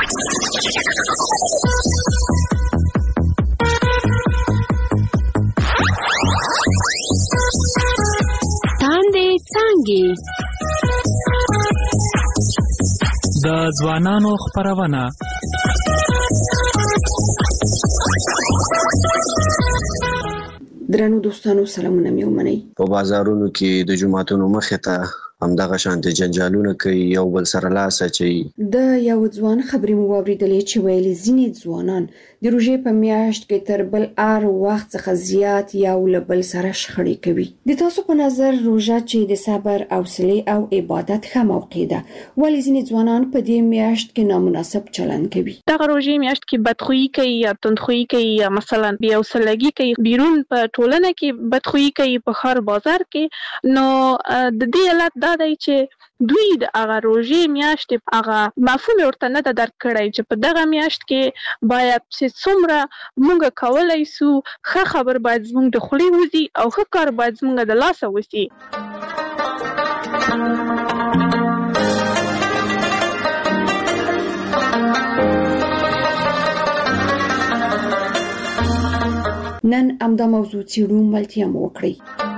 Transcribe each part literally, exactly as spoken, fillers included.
تاندې څانګې د ځوانانو خپرونه. درنو دوستانو سلامونه مې ومنئ. په بازارونو کې د جمعتونو مخې ته همدغه شانتي جنجالونه کوي، یو بل سره لاس اچوي. د یو ځوان خبرې مو واورېدلې چې ویلي ځینې ځوانان د روژې په میاشت کې تر بل هر وخت څخه زیات یو له بل سره شخړې کوي. د تاسو په نظر روژه چې د صبر، حوصلې او عبادت ښه موقع ده، ولې ځینې ځوانان په دې میاشت کې نامناسب چلند کوي؟ دغه روژې میاشت کې بدخویي کوي یا تندخویي کوي یا مثلا بې حوصلګي کوي، بیرون په ټولنه کې بدخویي کوي، په ښار بازار کې. نو د دې علت دا دی چې دوی د هغه روژې میاشت هغه مفهوم ورته نه ده درک کړی چې په دغه میاشت کې باید چې څومره موږ کولی سو، ښه خبر باید زموږ د خولې وځي او ښه کار باید زموږ د لاسه وځي. نن همدا موضوع څېړو، ملتیا مو وکړئ.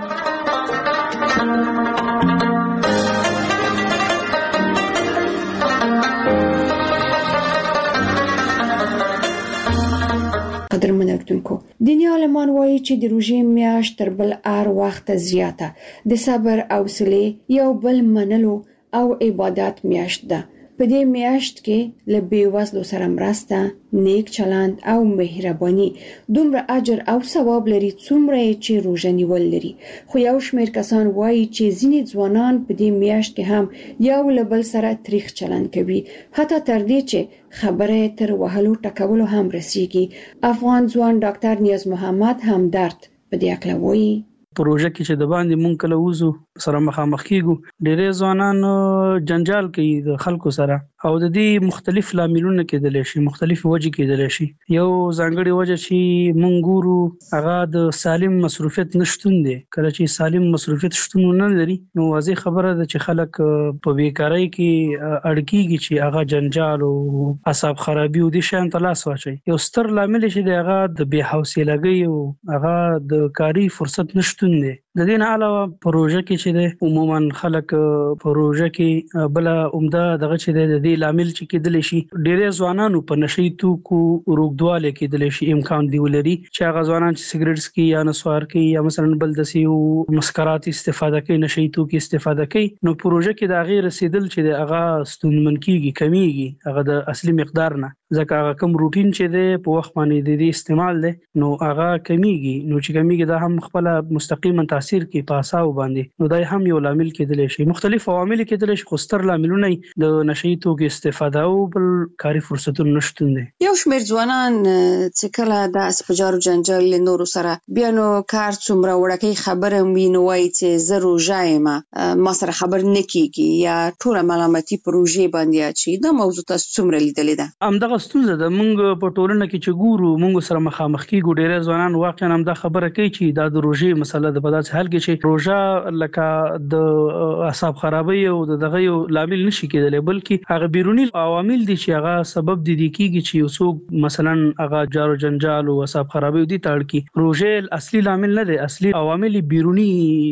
قدرمن اردوونکو، دیني عالمان وایي چې د روژې میاشت تر بل هر وخت زیاته د صبر، حوصلې، یو بل منلو او عبادت میاشت ده. په دې میاشت کې له بېوزلو سره مرسته، نیک چلند او مهرباني دومره اجر او ثواب لري څومره چې روژه نیول لري. خو یو شمېر کسان وایي چې ځینې ځوانان په دې میاشت کې هم یو له بل سره تریخ چلند کوي، حتی تر دې چې خبره تر وهلو ټکولو هم رسیږي. افغان ځوان ډاکټر نیاز محمد همدرد په دې اړه وایي. په روژه کې چې د باندې مونږ کله وځو سره مخامخ کیږو، ډېرې ځوانان جنجال کوي د خلکو سره او د دې مختلف لاملونه کېدلی شي، مختلف وجې کېدلی شي. یو ځانګړې وجه چې مونږ ګورو هغه د سالم مصروفیت نشتون دی. کله چې سالم مصروفیت شتون نه لري نو واضح خبره ده چې خلک په بیکارۍ کې اړ کېږي چې هغه جنجال او اعصاب خرابي او د شیانو ته لاس واچوي. یو ستر لامل چې دی هغه د بې حوصلګۍ او هغه د کاري فرصت نشتون دی. د دې نه علاوه په روژه کې چې دی عموما خلک په روژه کې بل عمده دغه چې دی د دې لامل چې کېدلی شي ډېری ځوانانو په نشهیي توکو روږدوالی کېدلی شي، امکان دی ولري چې هغه ځوانان چې سګرټ څکي یا نسوار کوي یا مثلا بل داسې مسکرات استفاده کوي، نشهیي توکي استفاده کوي، نو په روژه کې د هغې رسېدل چې دی هغه ستونزمن کېږي، کمیږي هغه د اصلي مقدار نه، ځکه هغه کوم روټین چې دی په وخت باندې د دې استعمال دی نو هغه کمیږي. نو چې کمیږي دا هم خپله مستقیما تاثیر کوي په اعصابو باندې، نو دا هم یو لامل کېدلی شي. مختلف عوامل کېدلی شي، خو ستر لاملونه د نشهیي توکو استفاده او بل کاري فرصتونو نشتون دی. یو شمېر ځوانان چې کله داسې په جار و جنجال له نورو سره بیا نو کار څومره وړکۍ خبره وي نو وایي چې زه روژه یم، ما سره خبر نه کېږي یا ټوله ملامتي په روژې باندې اچوي. دا موضوع تاسو څومره لیدلې ده؟ همدغه ستونزه ده. موږ په ټولنه کې چې ګورو، موږ سره مخامخ کېږو، ډېری ځوانان واقعا همدا خبره کوي چې دا د روژې مسله ده. په داسې حال کې چې روژه لکه د اعصاب خرابۍ او دغه یو لامل نشي کېدلی، بلکې هغه بیروني عوامل دي چې هغه سبب دي دي کېږي چې یو څوک مثلا هغه جار و جنجال او اعصاب خرابۍ دي ته اړ کړي. روژه اصلي لامل نه دی، اصلي عوامل بیروني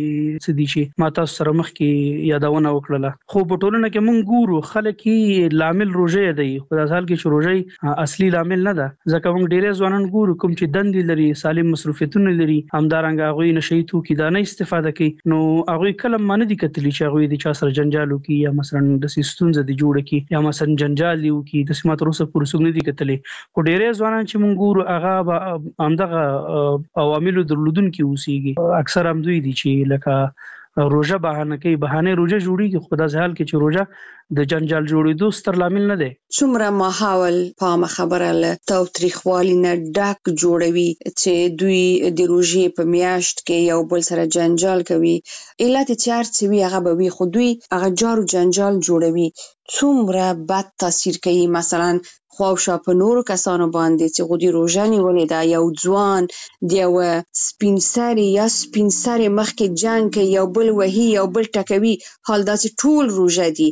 څه دي چې ما تاسو سره مخکې یادونه وکړله. خو په ټولنه کې موږ ګورو خلک یې لامل روژه دی، په داسې حال کې چې روژه اصلي لامل نه ده، ځکه موږ ډېری ځوانان ګورو کوم چې دندې لري، سالم مصروفیتونه لري، همدارنګه هغوی نشهیي توکي دا نه استفاده کوي، نو هغوی کله ما نه دي کتلي چې هغوی د چا سره جنجال وکړي یا مثلا داسې ستونزه دي جوړه کړي یا مثلا جنجال دي وکړي. داسې ما تر اوسه پورې څوک نه دي کتلي. خو ډېری ځوانان چې موږ ګورو هغه به همدغه عواملو درلودونکي اوسېږي. اکثر همدوی دي چې لکه روژه بهانه کوي، بهانه روژه جوړیږي، خو داسې حال کې چې روژه د جنجال جوړېدو ستر لامل نه دی. څومره ماحول پامه خبره له تاوتریخوالي نه ډک جوړوي چې دوی د روژې په میاشت کې یو بل سره جنجال کوي. علت چې هر څه وي هغه به وي، خو دوی هغه جار و جنجال جوړوي. څومره بد تاثیر کوي مثلا خواوشا په نورو کسانو باندې چې غوډي روژه نیولې ده. یو ځوان د یو سپین سري یا سپین سري مخکې جنګ کوي، یو بل وهي، یو بل ټکوي، حال دا چې ټول روژه دي، دغه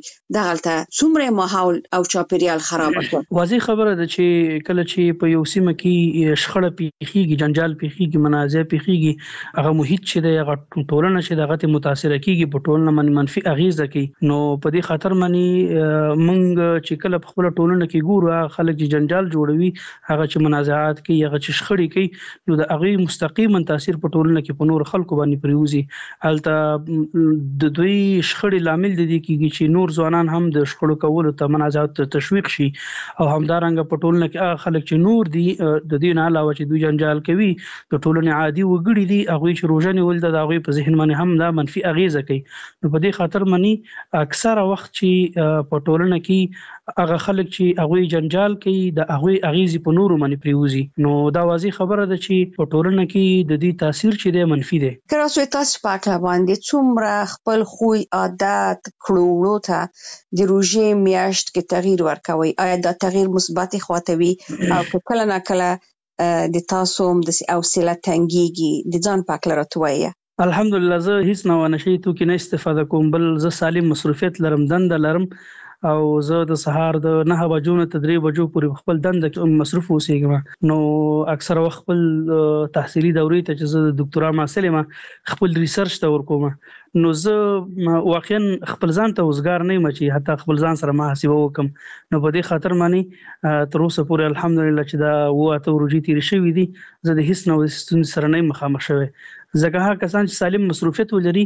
هغه څومره ماحول او چاپیریال خراب کړ. واضح خبره ده چې کله چې په یو سیمه کې شخړه پیخيږي، جنجال پیخيږي، منازع پیخيږي، هغه محیط چې د هغه ټولنه چې دغه متاثر کیږي په ټولنه باندې منفي اغیزه کوي. نو په دې خاطر باندې موږ چې کله په خپل ټولنه کې ګورو خلک چې جنجال جوړوي، هغه چې منازعات کوي، هغه چې شخړې کوي، نو د هغه مستقیما تاثیر په ټولنه کې په نور خلکو باندې پریوزي. البته د دوی شخړې لامل دي کیږي چې نور ځوانان هم د شخړو کولو ته منازعات ته تشویق شي، او همدارنګه په ټولنه کې هغه خلک چې نور دي د دې نه علاوه چې دوی جنجال کوي د ټولنې عادي وګړي دي، هغه چې روزنه ول د هغه په ذهن باندې هم دا منفي اغیزه کوي. نو په دې خاطر منی اکثره وخت چې په ټولنه کې هغه خلک چې هغه جنجال کوي د هغه اغیزې په نورو باندې پریوزي. نو دا واضح خبره ده چې په ټولنه کې د دې تاثیر چې دی منفي دی. که تاسو تاسو پاک باندې څومره خپل خوی عادت کړو ته د روزې میاشت کې تغییر ورکوي، آیا دا تغییر مثبت خواته وي او کله نه کله د تاسو هم د حوصله تنګيږي د ځان پاک لرتوي؟ الحمدلله زه هیڅ نه ونشي تو کې نه استفاده کوم، بل زه سالم مصروفیت لرم، دند لرم، او زه د سهار د نه بجو نه تدریب بجو پورې خپل دند مصروف اوسېږم. نو اکثر وخت خپل تحصیلي دورې ته چې زه د ډاکټرا محصل یم خپل ریسرچ ته ورکوم. نو زه واقعا خپل ځان ته وزګار نه یم چې حتی خپل ځان سره محاسبه وکم. نو په دې خاطر باندې تر اوسه پورې الحمدلله چې دا وته ورجی تیر شوې دي، زه د هیڅ نو ستون سره نه مخامخ شوی. ځکه هغه کسان چې سالم مصروفیت ولري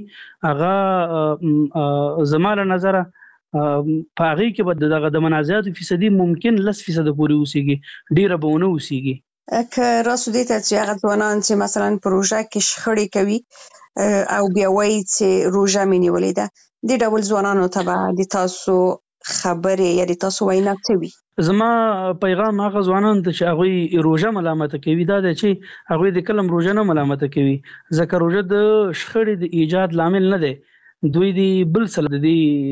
هغه زماره نظر په هغه کې به دغه د منازعات فیصدي ممکن لس فیصد پورې اوسېږي، ډیره به ونه اوسېږي. که راسو دې ته چې هغه ځوانان چې مثلا پروژه کې شخړې کوي او بیا وایي چې روژه مې نیولې ده، د ډول ځوانانو ته به د تاسو خبرې یا د تاسو وینا څه وي؟ زما پیغام هغه ځوانان ته چې هغه روژه ملامت کوي دا دی چې هغه د کلم روژه نه ملامت کوي، ځکه روژه د شخړې د ایجاد لامل نه دی، دوی دی بل څه د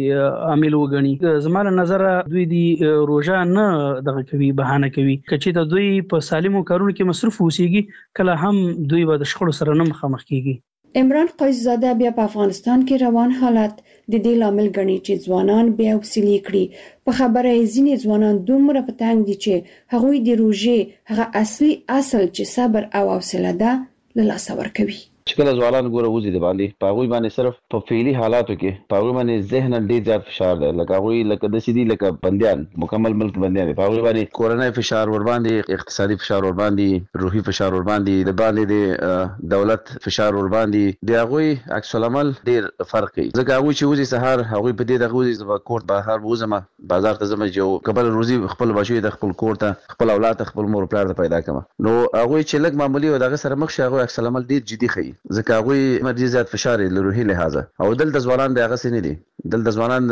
دې عامل وګڼي. زموږ نظر دوی دی روژه نه دغه کوي، بهانه کوي. کچې ته دوی په سالمو کارونو کې مصروف اوسېږي، کله هم دوی به د شخړو سره نه مخامخ کیږي. عمران قیس زاده بیا په افغانستان کې روان حالت د دې لامل ګڼي چې ځوانان بیا وسیلې کړي. په خبره ځینې ځوانان دومره په تنګ دي چې هغوی د روژې هغه اصلي اصل چې صبر او حوصله ده له لاسه ورکوي. چې کله ځوانان ګوره وځي د باندې په هغوی باندې صرف په فعلي حالاتو کې په هغوی باندې ذهن ډېر زیات فشار دی، لکه هغوی لکه داسې دي لکه بندیان، مکمل ملک بندیان دي. په هغوی باندې کورنۍ فشار ور باندې، اقتصادي فشار ور باندې، روحي فشار ور باندې، د باندې د دولت فشار ور باندې، د هغوی عکس العمل ډېر فرق کوي. ځکه هغوی چې وځي سهار هغوی په دې دغه وځي زما کور بهر وځم بازار ته ځم چې قبل روزي خپل بچي د خپل کور ته خپل اولاد خپل مور پلار ته پیدا کړم. نو هغوی چې لږ معمولی او دغه سره مخ شي هغوی عکس العمل ډېر جدي ښيي، ځکه هغوی مرجي زیات فشار له روحي لحاظه. او دلته ځوانان د هغه سن دي، دلته ځوانان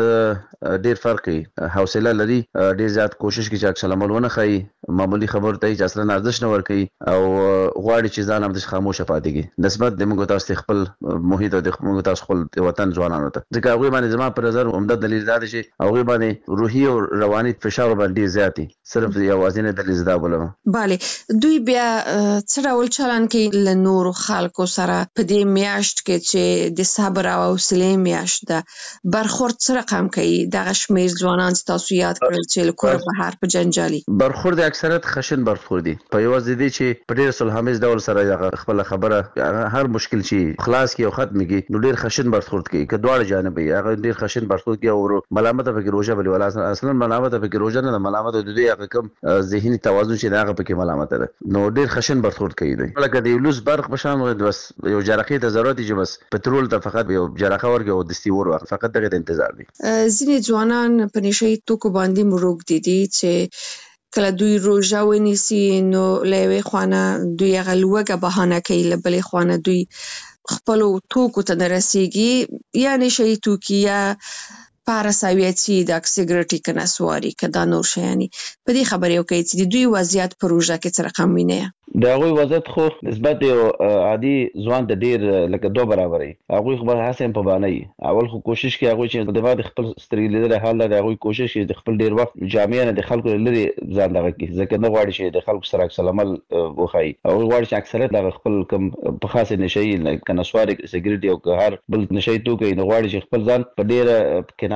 ډېر فرق کوي، حوصله لري، ډېر زیات کوشش کوي چې عکس العمل ونه ښيي، معمولی خبر ته چې اصلا ارزښت نه ورکوي او غواړي چې ځان هم د خاموشه پاتې کړي نسبت د موږ تاسو خپل محیط او د موږ تاسو خپل وطن ځوانانو ته. ځکه هغوی باندې زما په نظر عمده دلیل دا دی چې هغوی باندې روحي او رواني فشار باندې زیات دي، صرف یوازینی دلیل دا بولم. bale دوی بیا څه ډول چلن کوي له نورو خلکو سره په دې میاشت کې چې د صبر او حوصله میاشت ده؟ برخورد څه رقم کوي دغه شمیر ځوانان چې تاسو یاد کړل چې له کوره بهر په جنجالي برخورد اکثریت خشن برخورد دي، په یوازې دي چې په ډېر صلحامیز ډول سره خپل خبره هر مشکل چې خلاص کی او ختم کی نو ډېر خشن برخورد کوي، که دواړه جانب یې هغه ډېر خشن برخورد کوي او ملامت پکې روزه بلی ولا اصلا ملامت پکې روزه نه ملامت د دوی هغه کم ذهني توازن چې هغه پکې ملامت ده، نو ډېر خشن برخورد کوي. دوی لکه د لوس برق بشان بس یو جرقې ته ضرورت چې بس پټرول ته فقط یو جرقه ورګي او دستي ور فقط دغه انتظار دي. ځینې ځوانان په نشي توکو باندې مروګ دي دي چې کله دوی روزه ونیسي نو لوي خوانه دوی غلوګه بهانه کوي، لبلې خوانه دوی خپل توکو ته رسیږي، یعنی شي توکي یا پاراساویتي د سیګریټي کناسواري کدا نور شيانی. په دې خبرې وکړي چې دوی وضعیت پروژه کې څه رقم ویني؟ دا غوي وضعیت خو نسبت یو عادي ځوان د ډیر لکه دوه برابرې، هغه خبر حسین په باندې اول خو کوشش کوي هغه چې د بعد خپل سترګې لیدل حال دا هغه کوشش کوي د خپل ډیر وخت جامع نه د خلکو لري ځان دغه کې، ځکه نه غواړي چې د خلکو سره عکس العمل وخایي او غواړي چې اکثریت د خپل کم په خاصه نشي کناسواري سیګریټي او هر بل نشي توکي نه غواړي چې خپل ځان په ډیر کنار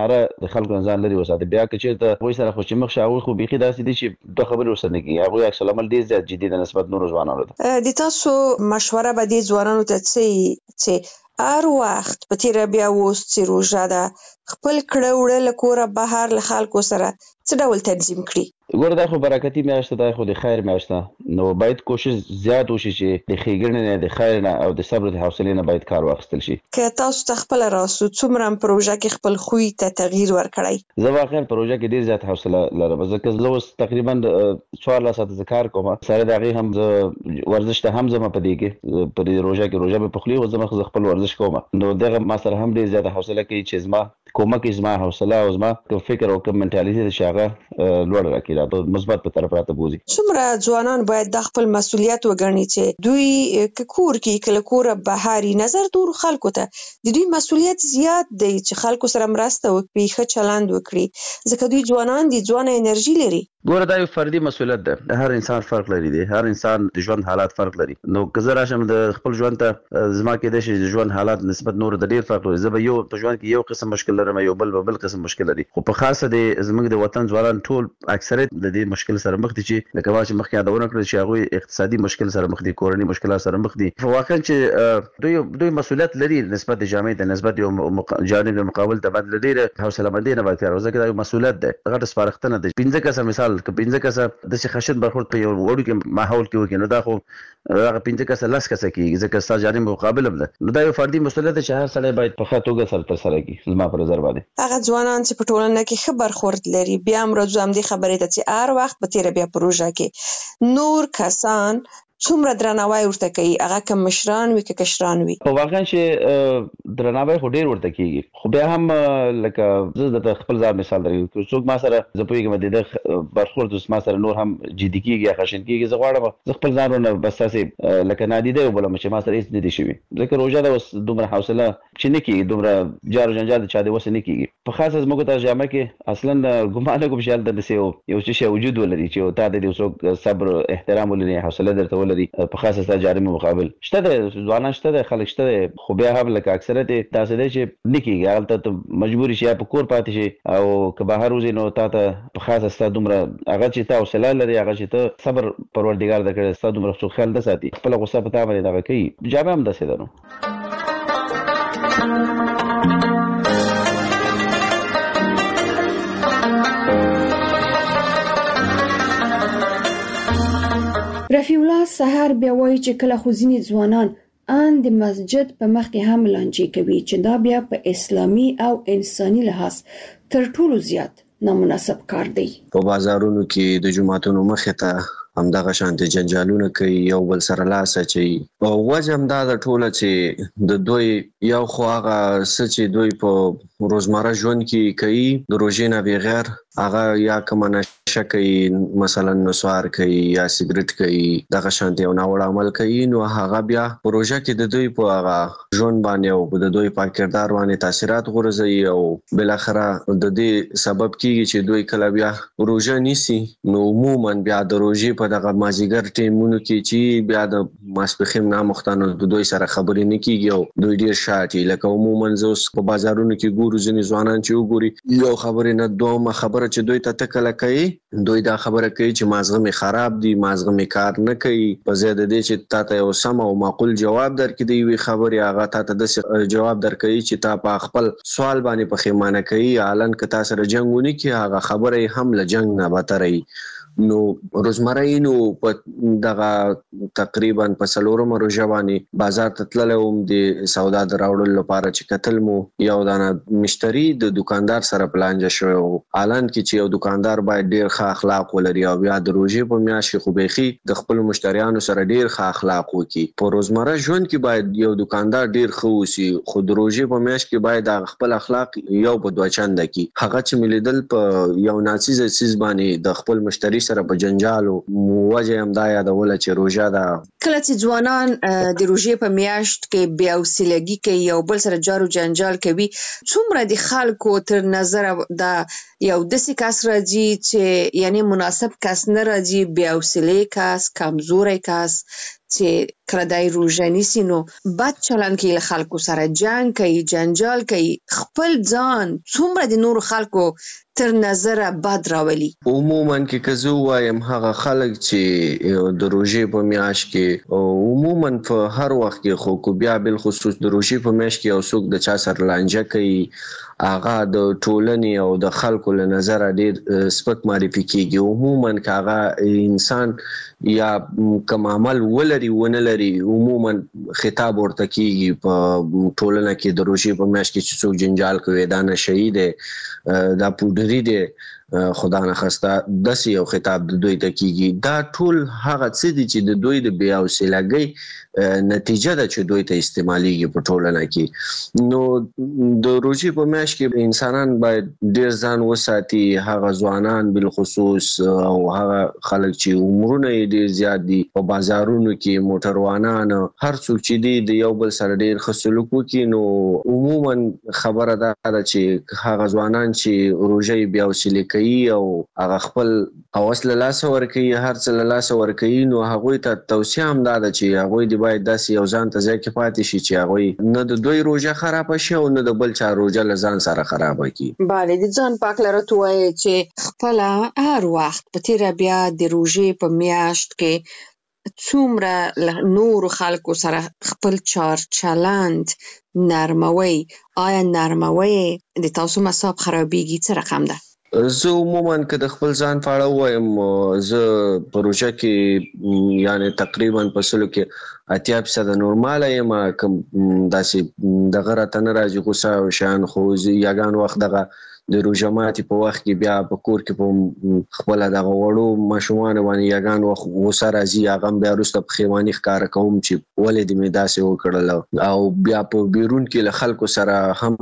ناره د خلکو ځان لري وساتي. بیا که چېرته وایي سره خو چې مخ شاوي خو بيخي داسې دي چې دوه خبرې ورسره نه کېږي. هغوی عکس العمل ډېر زیات جدي د نسبت نورو ځوانانو ته. د تاسو مشوره به دې ځوانانو ته څه چې هر وخت په تیره بیا اوس چې روژه ده خپل کړه وړه له کوره بهر له خلکو سره څه ډول تنظیم کړي؟ ګوره دا خو برکتي میاشت ده، خو د خیر میاشت ده، نو باید کوشش زیات وشي چې د ښېګڼې نه د خیر نه او د صبر د حوصلې نه باید کار واخیستل شي. که تاسو ته خپله راسو څومره هم پروژه کې خپل خوی ته تغییر ورکړی؟ زه واقعا پروژه کې ډېر زیات حوصله لرم، ځکه زه اوس تقریبا څوارلس ساعته زه کار کوم، سره د هغې هم زه ورزش ته هم ځم په دې کې، په دې روژه کې روژه مې پخلي خو زه مخ زه خپل ورزش کوم، نو دغه ما سره هم ډېر زیاته حوصله کوي چې زما کومک زما حوصله او زما کوم فکر او کوم منټالیټي چې هغه لوړ راکړي، راته مثبت په طرف راته بوزي. څومره ځوانان باید د خپل مسؤلیت وګڼي چې دوی که کور کې کله کوره بهاري نظر دور خلکو ته د دوی مسؤلیت زیات دی چې خلکو سره مرسته وکړي، ښه چلند وکړي، ځکه دوی ځوانان دي، ځوانه انرژي لري. ګوره دا یو فردي مسؤلیت ده، هر انسان فرق لري دی، هر انسان د ژوند حالات فرق لري. نو که زه راشم د خپل ژوند ته زما کېدای شي د ژوند حالات نسبت نورو ته ډېر فرق لري، زه به یو په ژوند کې یو قسم مشکل لرم، یو بل به بل قسم مشکل لري، خو په خاصه د زموږ د وطن ځوانان ټول اکثریت د دې مشکل سره مخ دي چې لکه ما چې مخکې یادونه کړل چې هغوی اقتصادي مشکل سره مخ دي، کورني مشکلات سره مخ دي. واقعا چې دوی دوی مسؤلیت لري نسبت د جامعې ته، نسبت یو جانب مقابل ته باید ډېره حوصله مندي نه باید کار وکړي، ځکه دا یو مسؤلیت ده، غټ سپارښتنه ده. پنځه کسه مثال که پنځه کسه داسې خشن برخورد په یو وړوکي ماحول کې وکړي، نو دا خو هغه پنځه کسه لس کسه کېږي، ځکه ستا جانب مقابل هم ده. نو دا یو فردي مسؤلیت ده چې هر سړی باید په ښه توګه سره ترسره کړي. زما په نظر باندې هغه ځوانان چې په ټولنه کې ښه برخورد لري، بیا هم راځو همدې خبرې ته چې هر وخت په تیره بیا پروژه کې نور کسان څومره درناوی ورته کوي، هغه که مشران وي که کشران وي؟ په واقعا چې درناوی خو ډېر ورته کېږي، خو بیا هم لکه زه درته خپل ځان مثال درکوم، که څوک ما سره زه پوهېږم د ده برخورد اوس ما سره نور هم جدي کېږي یا خشن کېږي، زه غواړم زه خپل ځان ورنه بس تاسې لکه نادیده وبولم چې ما سره هېڅ نه دي شوي، ځکه روژه ده اوس دومره حوصله چې نه کېږي، دومره جار و جنجال د چا د وسه نه کېږي. په خاصه زموږ ته جامعه کې اصلا ګمان نه کوم چې هلته داسې یو څه شی وجود ولري چې تا د دې څوک صبر احترام ولري، حوصله درته ولري، په خاصه جاري مقابل شته ده، ځوانان شته ده، خلک شته ده، خو بیا هم لکه اکثریت یې داسې دی چې نه کېږي، هلته ته مجبور شي یا په کور پاتې شي او که بهر وځې نو تا ته په خاصه ستا دومره هغه چې ته حوصله لري، هغه چې ته صبر پروردګار در کړی، ستا دومره څوک خیال نه ساتي، خپله غصه په تا باندې دغه کوي. جامعه هم داسې ده. نو رفیع الله سحر بیا وایي چې کله خو ځینې ځوانان ان د مسجد په مخ کې هم لانجې کوي چې دا بیا په اسلامي او انساني لحاظ تر ټولو زیات نامناسب کار دی. په بازارونو کې د جمعتونو مخې ته همدغه شانتي جنجالونه کوي، یو بل سره لاس اچوي، او وجه هم دا ده ټوله چې د دوی یو خو هغه څه چې دوی په روزمره ژوند کې کوي د روژې نه بغیر، هغه یا کومه نشه کوي، مثلا نسوار کوي یا سګرټ کوي، دغه شانتي یو ناوړه عمل کوي، نو هغه بیا په روژه کې د دوی په هغه ژوند باندې او د دوی په کردار باندې تاثیرات غورځوي، او بالاخره د دې سبب کیږي چې دوی کله بیا روژه نیسي، نو عموما بیا د روژې په دغه مازیګر ټیمونو کې چې بیا د ماسپښین نامختانو د دوی سره خبرې نه کیږي او دوی ډیر شاټي، لکه عموما زه اوس په بازارونو کې ګورو ځینې ځوانان چې وګوري یو خبرې نه دومره خبره چې دوی ته تکله کوي، دوی دا خبره کوي چې مازغه می خراب دي، مازغه می کار نه کوي، په ځای د دې چې تا ته یو سم او معقول جواب درکړي دی وی خبرې هغه تا ته د جواب درکړي چې تا په خپل سوال باندې پښیمانه کوي، الان که تاسو سره جنگونه کوي هغه خبره هم له جنگ نه بتري. نو روزمره نو په دغه تقریبا په څلورم روژه باندې بازار ته تللی وم د سودا د راوړلو لپاره چې کتل مو یو دانه مشتری د دکاندار سره پلانجه شوی و، الان کې چې یو دکاندار باید ډیر ښه اخلاق ولري او بیا د روژې په میاشت کې خو بیخي د خپل مشتریانو سره ډیر ښه اخلاق وکړي. په روزمره ژوند کې باید یو دکاندار ډیر ښه اوسي، خو د روژې په میاشت کې باید د خپل اخلاق یو په دوه چنده کړي. هغه چې مې لیدل په یو ناڅیزه څیز باندې د خپل مشتری سره په جنجالو، وجه هم دا یادوله چې روژه ده، کله چې ځوانان د روژې په میاشت کې بې حوصلګي کوي او بل سره جارو جنجال کوي، څومره د خلکو تر نظر دا یو داسې کس راځي چې یعنی مناسب کس نه راځي، بې حوصلې کس، کمزوری کس چې کله دای روژه نیسي نو بد چلند کوي، له خلکو سره جنګ کوي، جنجال کوي، خپل ځان څومره د نورو خلکو تر نظره بد راولي. عموما کې که زه ووایم هغه خلک چې د روژې په میاشت کې عموما په هر وخت کې خو کو بیا بالخصوص د روژې په میاشت کې یو څوک د چا سره لانجه کوي، هغه د ټولنې او د خلکو له نظره ډېر سپک معرفي کېږي. عموما که هغه انسان یا کوم عمل ولري ونه لري عموما خطاب ورته کېږي په ټولنه کې د روژې په میاشت کې چې څوک جنجال کوي، دا نشهي دی، دا پودري دی، خدا نخواسته داسې یو خطاب د دوی ته کېږي. دا ټول هغه څه دي چې د دوی د بې حوصلګۍ نتیجه ده چې دوی ته استعمالیږي په ټولنه کې. نو د روژې په میاشت کې انسانان باید ډېر ځان وساتي، هغه ځوانان بالخصوص او هغه خلک چې عمرونه یې ډېر زیات دي، په بازارونو کې موټروانان هر څوک چې دي د یو بل سره ډېر ښه سلوک وکړي. نو عموما خبره دا ده چې هغه ځوانان چې روژه یې بې حوصلې کوي او هغه خپل هوس له لاسه ورکوي، هر څه له لاسه ورکوي، نو هغوی ته توصیه هم دا ده چې هغوی دې باید داسې یو ځان ته ځای کې پاتې شي چې هغوی نه د دوی روژه خرابه شي او نه د بل چا روژه له ځان سره خرابه کړي. بله، د ځان پاک لرت وایي چې خپله هر وخت په تیره بیا د روژې په میاشت کې څومره له نورو خلکو سره خپل چار چلند نرموي. آیا نرموي د تاسو مصاب خرابېږي څه رقم ده؟ زه عموما که د خپل ځان په اړه ووایم، زه په روژه کې یعنی تقریبا په سلو کې اتیا فیصده نورماله یم، کوم داسې دغه راته نه راځي غوسه او شیان. خو یګان وخت دغه د روژه ماتي په وخت کې بیا په کور کې په خپله دغه وړو ماشومانو باندې یګان وخت غوسه راځي، هغه هم بیا وروسته پښیماني ښکاره کوم چې ولې دې مې داسې وکړل، او بیا په بیرون کې له خلکو سره هم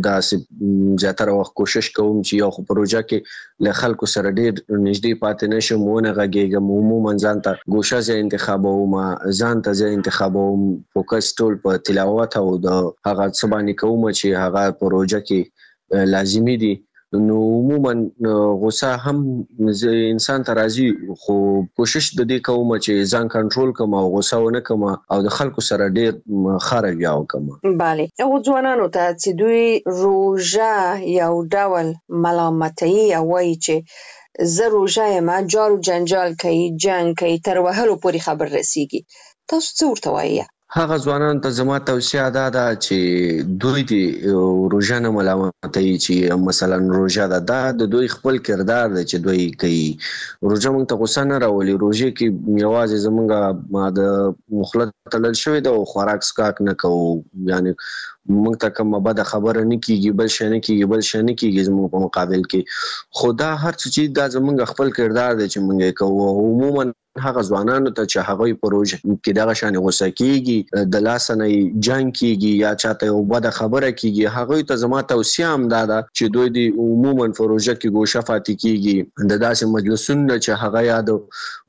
داسې زیاتره وخت کوشش کوم چې یو خو په روژه کې له خلکو سره ډېر نږدې پاتې نه شم، ونه غږېږم، عموما ځان ته ګوشه ځای انتخابوم، ځان ته ځای انتخابوم، فوکس ټول په تلاوت او د هغه څه باندې کوم چې هغه په روژه کې لازمي دي. نو عموما غوسه هم انسان ته راځي، خو کوشش د دې کوم چې ځان کنټرول کوم او غوسه ونه کوم او د خلکو سره ډېر ښه رویه وکړم. بله، هغو ځوانانو ته چې دوی روژه یو ډول ملامتوي او وایي چې زه روژه یم، جارو جنجال کوي، جنګ کوي، تر وهلو پورې خبر رسیږي، تاسو څه ورته وایي؟ هغه ځوانانو ته زما توصیه دا ده چې دوی د روژه نه ملامتوي چې مثلا روژه ده، دا د دوی خپل کردار دی چې دوی کوي. روژه موږ ته غوسه نه راولي، روژې کې یوازې زموږ د خوله تړل شوې ده او خوراک څښاک نه کوو، یعنی موږ ته کومه بده خبره نه کېږي، بل شی نه کېږي، بل شی نه کېږي زموږ په مقابل کې. خو دا هر څه چې دا زموږ خپل کردار دی چې موږ یې کوو. عموما هغه ځوانانو ته چې هغوی په روژه کې دغه شانې غوسه کېږي، د لاسه نه جنګ کېږي یا چاته یو بده خبره کېږي، هغوی ته زما توصیه هم دا ده چې دوی د عموما په روژه کې ګوشه پاتې کېږي، د داسې مجلسونو نه چې هغه یا د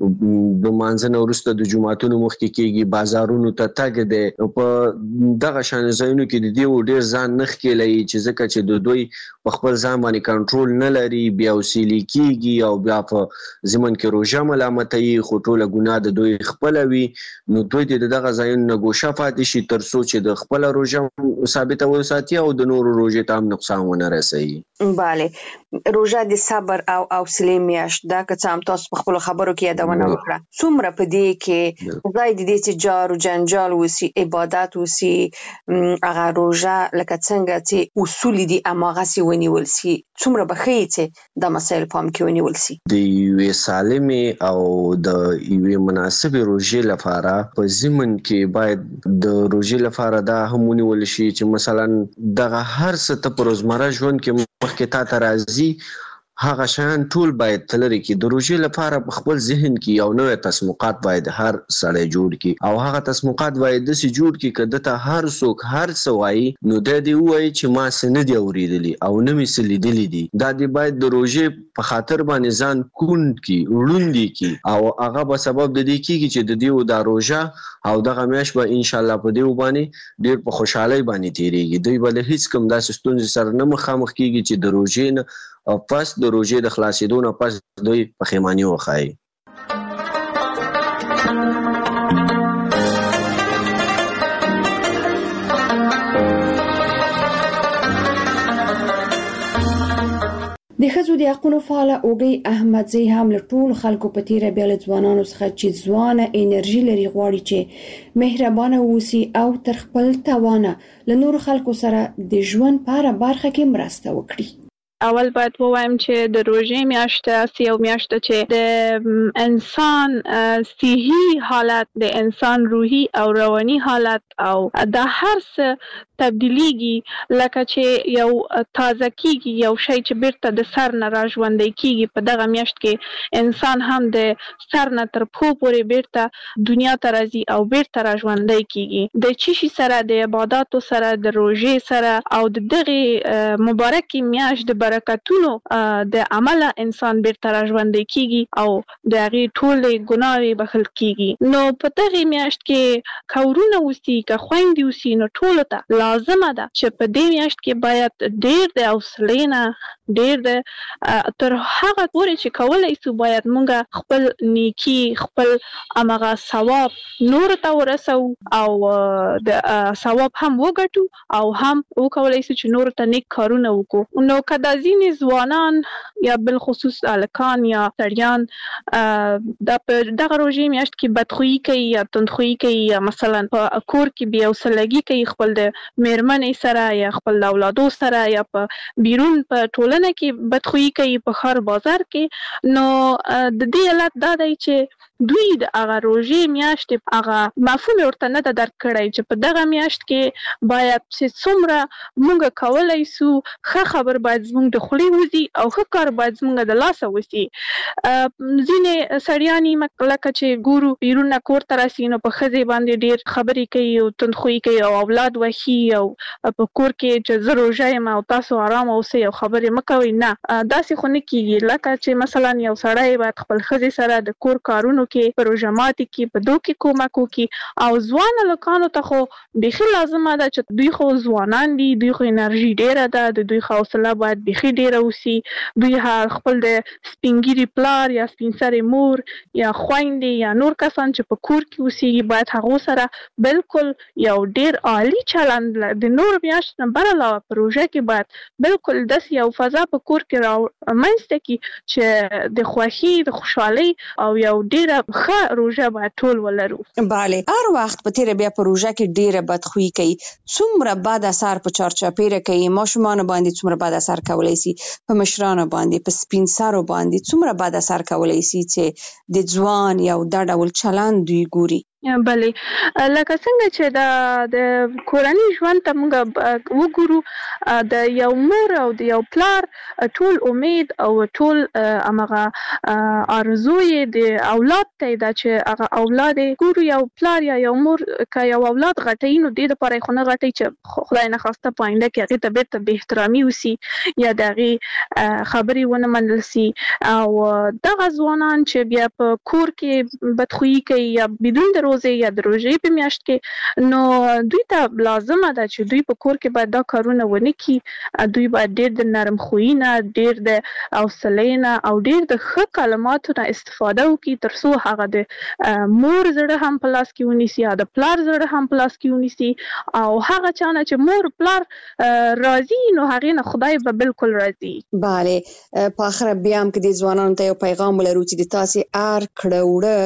لمانځه نه وروسته د جوماتونو مخکې کېږي، بازارونو ته تګ دی، په دغه شانې ځایونو کې د دې ډېر ځان نه ښکېلوي چې ځکه چې د دوی په خپل ځان باندې کنټرول نه لري، بې حوصلې کېږي او بیا په ضمن کې روژه ملامتوي، خو ټوله ګناه د دوی خپله وي. نو دوی دې د دغه ځایونو نه ګوشه پاتې شي تر څو چې د خپله روژه ثابته وساتي او د نورو روژې ته هم نقصان ونه رسوي. بله، روژه د صبر او حوصلې میاشت ده، که څه هم تاسو په خپلو خبرو کې یادونه وکړه. څومره په دې کې ځای د دې چې جار و جنجال وسي، عبادت وسي، هغه روژه لکه څنګه چې اصول دي هماغسې ونیول سي، څومره به ښیي چې دا مسایل پام کې ونیول سي؟ د یوې سالمې او د یوې مناسبې روژې لپاره په ضمن کې باید د روژې لپاره دا هم ونیول شي چې مثلا دغه هر څه ته په روزمره ژوند کې مخکې تا ته راځي، هغه شان ټول باید تلری کې د روژې لپاره په خپل ذهن کې یو نوې تسمقات باید هر سړی جوړ کړي او هغه تسمقات باید د سي جوړ کړي کده ته هر څوک هر سوای نو د دې وای چې ما سند اوریدلی او نه می سلیدلی دي دا دی باید د روژې په خاطر باندې ځان کون کې وړوندي کې او هغه په سبب د دې کېږي چې د دې د روژه او دغه میاش به ان شاء الله په دې باندې ډیر په خوشحالي باندې تیریږي دوی بل هیڅ کوم داسې ستونزې سره نه مخامخ کیږي چې د روژې نه او پس د روژې د خلاصېدو نه پس دوی پښیماني وښایي. د ښځو د حقونو فعاله اوږې احمدزی هم له ټولو خلکو په تیره بیا له ځوانانو څخه چې ځوانه انرژي لري غواړي چې مهربانه اوسي او تر خپل توانه له نورو خلکو سره د ژوند په هره برخه کې مرسته وکړي. اول باید ووایم چې د روژې میاشت سی او میاشت چې د انسان صحي حالت د انسان روحي او رواني حالت او د هر څه تبدیلیږي لکه چې یو تازه کیږي یو شی چې بیرته د سر نه راژوندی کیږي په دغه میاشت کې انسان هم د سر نه تر پښو پورې بیرته دنیا ته راځي او بیرته راژوندی کیږي د چشي سره د عبادتو سره د روژې سره او د دغه مبارکي میاشت د برکتونو د عمله انسان بیرته راژوندی کیږي او د هغه ټول ګناوي بخښل کیږي نو په دغه میاشت کې کورونه وسی که خويندې وسی نو ټول ته لازمه ده چې په دې میاشت کې باید ډېر د حوصلې نه ډېر د تر هغه پورې چې کولای شو باید مونږ خپل نیکی خپل امغه ثواب نور ته ورسو او د ثواب هم وګټو او هم وکولای شو چې نور ته نیک کارونه وکړو نو کدا ځینې ځوانان یا بل خصوص الکان یا سړیان د دغه روژې میاشت کې بدخویي کوي یا تندخویي کوي یا مثلا په کور کې بیا وسلګي کوي خپل د میرمنې سره یا خپل اولادو سره یا په بیرون په ټولنه کې بدخویي کوي په خار بازار کې نو د دې علت دا دی چې دوی د هغه روژې میاشت هغه مفهوم ورته نه درک کړی چې په دغه میاشت کې باید چې څومره مونږ کولای شو ښه خبر باید زموږ د خولې وځي او ښه کار باید زموږ د لاسه وځي ځینې سړیانې لکه چې ګورو بیرون کور ته راسي نو په ښځې باندې ډېر خبرې کوي او تندخویي کوي او اولاد وښي او په کور کې چې زه روژه یم او تاسو آرام اوسئ او خبرې مه کوئ نه داسې خو نه کیږي لکه چې مثلا یو سړی باید خپل ښځې سره د کور کارونو کې په روژه ماتي کې په دوه کې کومک وکړي او ځوان هلکانو ته خو بیخي لازمه ده چې دوی خو ځوانان دي دوی خو انرژي ډیره ده د دوی حوصله باید بیخي ډیره اوسي دوی خپل د سپینګیري پلار یا سپین سرې مور یا خویندې یا نور کسان چې په کور کې اوسېږي باید هغو سره بالکل یو ډیر عالی چلند د نور میاشت نه بر علاوه په روژه کې باید بالکل داسې یو فضا په کور کې رامنځته کړي چې د خوښۍ د خوشحالۍ او یو ډیره ښه روژه باید ټول ولرو. بله هر وخت په تیره بیا په روژه کې ډیره بدخویي کوي څومره بد اثر په چارچاپیره کوي ماشومان باندې څومره بد اثر کولای شي په مشرانو باندې په سپین سرو باندې څومره بد اثر کولای شي چې د ځوان یو د ډول چلند دوی ګوري. بله لکه څنګه چې د د کورنۍ ژوند ته موږ وګورو د یو مور او د یو پلار ټول امید او ټول هغه آرزو یې د اولاد ته ده چې هغه اولاد ګورو یو پلار یا یو مور که یو اولاد غټوي نو دې دپاره یې خو نه غټوي چې خدای نخواسته په آینده کې هغې ته بېرته بې احترامي وسي یا د هغې خبرې ونه منل سي او دغه ځوانان چې بیا په کور کې بدخویي کوي یا بدون د روزه یا د روژې په میاشت کې نو دوی ته لازمه ده چې دوی په کور کې باید دا کارونه ونه کړي دوی باید ډېر د نرم خویي نه ډېر د حوصلې نه او ډېر د ښه کلماتو نه استفاده وکړي تر څو هغه د مور زړه هم په لاس کې ونیسي یا د پلار زړه هم په لاس کې ونیسي او هغه چا نه چې مور پلار راضي نو هغې نه خدای به بالکل راضي. بله په آخره بیا هم که د ځوانانو ته یو پیغام ولرو چې د تاسې هر کړه وړه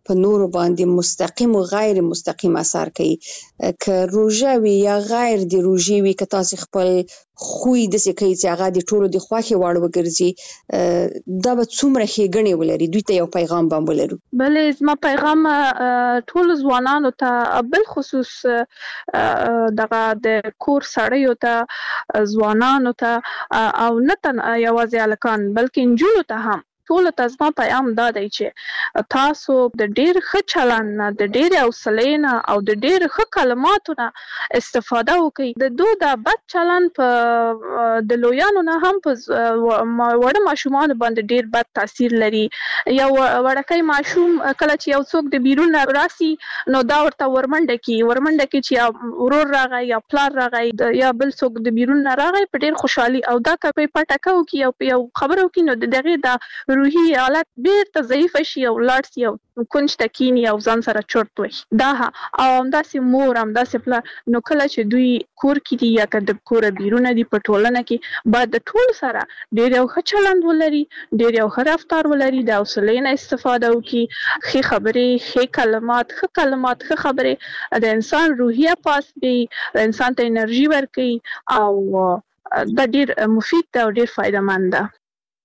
په نورو باندې مستقیم او غیر مستقیم اثر کوي. که روژه وي یا غیر د روژې وي، که تاسو خپل خوی د څه کوي چې هغه د ټولو د خوښي وړ وګرځي، دا به څومره ښېګڼې ولري. دوی ته یو پیغام به ولرو. بلې زما پیغام ټول ځوانانو ته، بل خصوص دغه د کور سړیو ته، ځوانانو ته، او نه تن یوازې هلکان بلکې نجونو ته هم، ټول ته زما پیغام دا دی چې تاسو د ډېر ښه چلند نه، د ډېرې حوصلې نه او د ډېر ښه کلماتو نه استفاده وکړئ. د دو دا بد چلند په د لویانو نه هم په وړه ماشومانو باندې ډېر بد تاثیر لري. یو وړکی ماشوم کله چې یو څوک د بیرون نه راسي نو دا ورته ورمنډه کي ورمنډه کي چې یا ورور راغی یا پلار راغی یا بل څوک د بیرون نه راغی په ډېر خوشحالي، او دا که په پټکه وکړي او په یو خبره وکړي نو د دغې دا روحي حالت بیرته ضعیفه شي او لاړ شي او کونج ته کیني او ځان سره چرت وهي. دا او همداسې مور، همداسې پلار، نو کله چې دوی کور کې دي یا که د کوره بیرونه دي په ټولنه کې، باید د ټولو سره ډېر یو ښه چلند ولري، ډېر یو ښه رفتار ولري، د حوصلې نه استفاده وکړي، ښې خبرې، ښې کلمات، ښه کلمات، ښه خبرې د انسان روحیه پاس کوي، د انسان ته انرژي ورکوي، او دا ډېر مفید ده او ډېر فایده مند ده.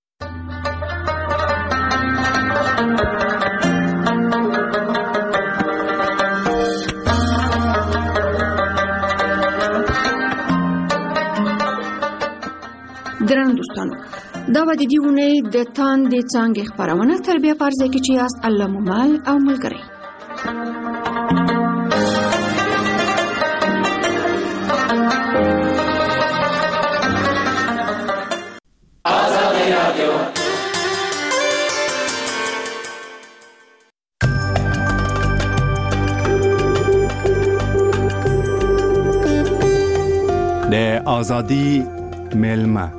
درنو دوستانو، دا به د دې اونۍ د تاندې څانګې خپرونه تربیه په ارزه کې چې یاست الله ممال او ملګری. آزادي رادیو د آزادي میلمه.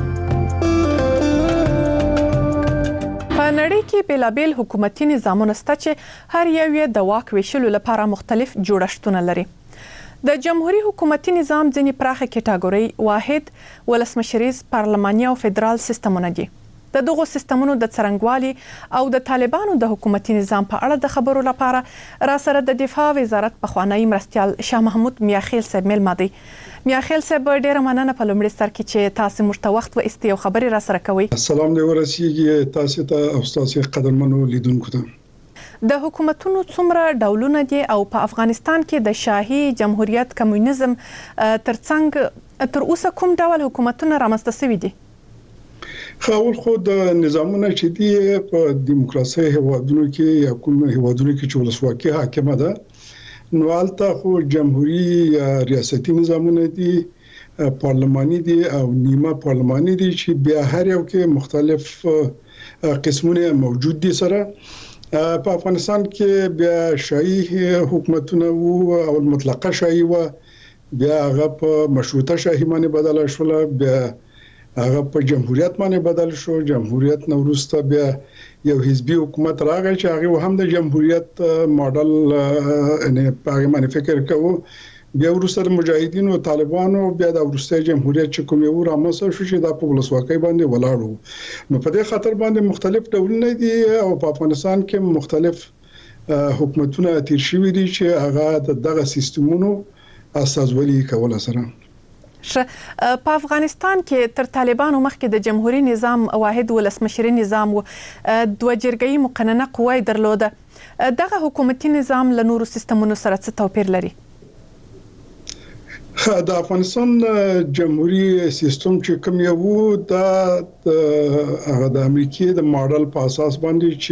په نړۍ کې بیلابیل حکومتي نظامونه شته چې هر یو یې د واک ویشلو لپاره مختلف جوړښتونه لري. د جمهوریت حکومتي نظام ځینې پراخه کټګورۍ واحد، ولسمشریز، پارلماني او فدرال سیستمونه دي. د دغو سیستمونو د څرنګوالي او د طالبانو د حکومتي نظام په اړه د خبرو لپاره را سره د دفاع وزارت پخوانی مرستیال شاه محمود میاخیل صاحب میلمه دی. میاخیل صاحب ډیره مننه په لومړي سر کې چې تاسو موږ ته وخت و استي او خبرې را سره کوي. السلام دی ورسیږي تاسو ته او تاسو قدرمنو لیدونکو ته. د حکومتونو څومره ډولونه دي او په افغانستان کې د شاهي جمهوریت کمونیزم ترڅنګ تر اوسه کوم ډول حکومتونه رامنځته شوي دي؟ خاول خو د نظامونه چې دي په دیموکراسي هیوادونو کې یا کوم هیوادونو کې چې ولسواکي حاکمه ده، نو البته خو جمهوریت ریاستي نظامونه دي، پارلماني دي او نیمه پارلماني دي چې بیا هر یو کې مختلف قسمونه موجود دي. سره په افغانستان کې بیا شاهي حکومتونه او مطلقه شاهي و، بیا هغه په مشروطه شاهي باندې بدل شول، بیا هغه په جمهوریت باندې بدل شو. جمهوریت نو وروسته بیا یو حزبي حکومت راغی چې هغه هم د جمهوریت ماډل نه په باندې فکر کوو. بیا وروسته د مجاهدینو او طالبانو بیا د وروسته جمهوریت چې کوم یو رامنځته شو چې د په ولسواکۍ باندې ولاړو. نو په دې خاطر باندې مختلف ډولونه دي او په افغانستان کې مختلف حکومتونه تیر شوي دي چې هغه دغه سیستمونو اساسولي کول سره. په افغانستان کې تر طالبانو مخکې د جمهوریت نظام واحد ولسمشري نظام و، دوه جرګې مقننه قوه درلوده. دغه حکومتي نظام له نورو سیستمونو سره څه توپیر لري؟ د افغانستان جمهوریت سیستم چې کوم یو دا هغه د امریکای د ماډل په اساس باندې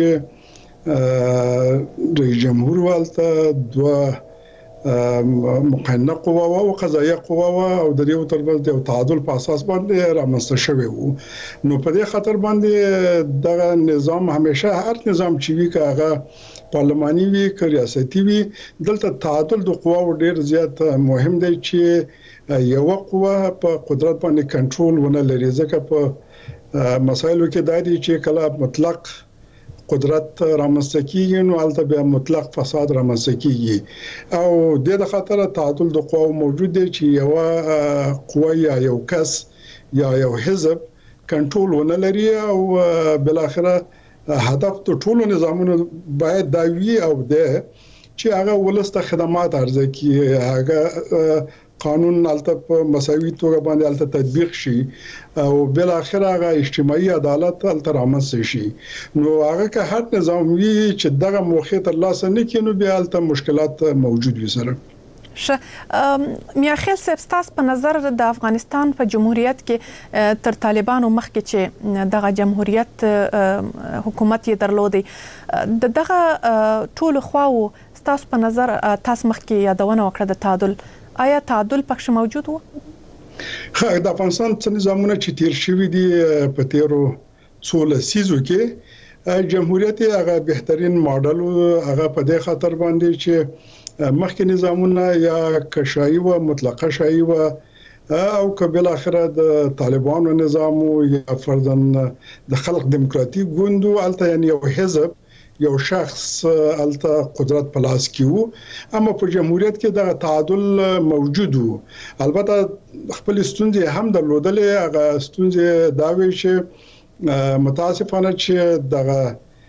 چې د جمهور والته دوه مقننه قوه او قضایه قوه او د یو ترمنځ د تعادل په اساس باندې رامنځته شوی وو. نو په دې خاطر باندې دغه نظام همیشه هر نظام چې وی کاغه پارلماني وی که ریاستي وی، دلته تعادل د قواو ډیر زیات مهم دی چې یو قوه په قدرت باندې کنټرول ونه لري. ځکه په مسایلو کې دا دي چې کله مطلق قدرت رامنځته کیږي نو البته بیا مطلق فساد رامنځته کیږي او د دې خاطر تعادل د قواو موجود دی چې یو قوه یا یو کس یا یو حزب کنټرول ونه لري او بل اخره هدف د ټولو نظامونو باید دا وي او ده چې هغه ولسته خدمات ارزه کی هغه قانون الته په مساوي توګه باندې الته تطبیق شي او بل اخر هغه اجتماعي عدالت الته رامنځته شي. نو هغه که هر نظام وي چې دغه موخه تر لاسه نه کینو بیا الته مشکلات موجود وي سره. ش میاخیل سبستاس په نظر د افغانستان په جمهوریت کې تر طالبانو مخکې چې دغه جمهوریت حکومت یې درلودي د دغه ټول خواو ستاسو په نظر تاسو مخکې یادونه وکړه د تعادل آیا تعادل پکښ موجود و؟ خا د افغانستان څخه نظامونه چې تیر شوی دي په تیرو څو لسیزو کې جمهوریت هغه بهترین ماډل هغه په دې خاطر باندې چې مخکې نظامونه یا کشایي و مطلقه شایي و او کبل اخره د طالبانو نظام یا فرضاً د خلق دموکراتیک ګوندو الته یعنی یو حزب یو شخص الته قدرت پلاس کیو اما په جمهوریت کې د تعادل موجود وو. البته خپل ستونزې هم درلودلې هغه ستونزې دا وی چې متاسفانه چې دغه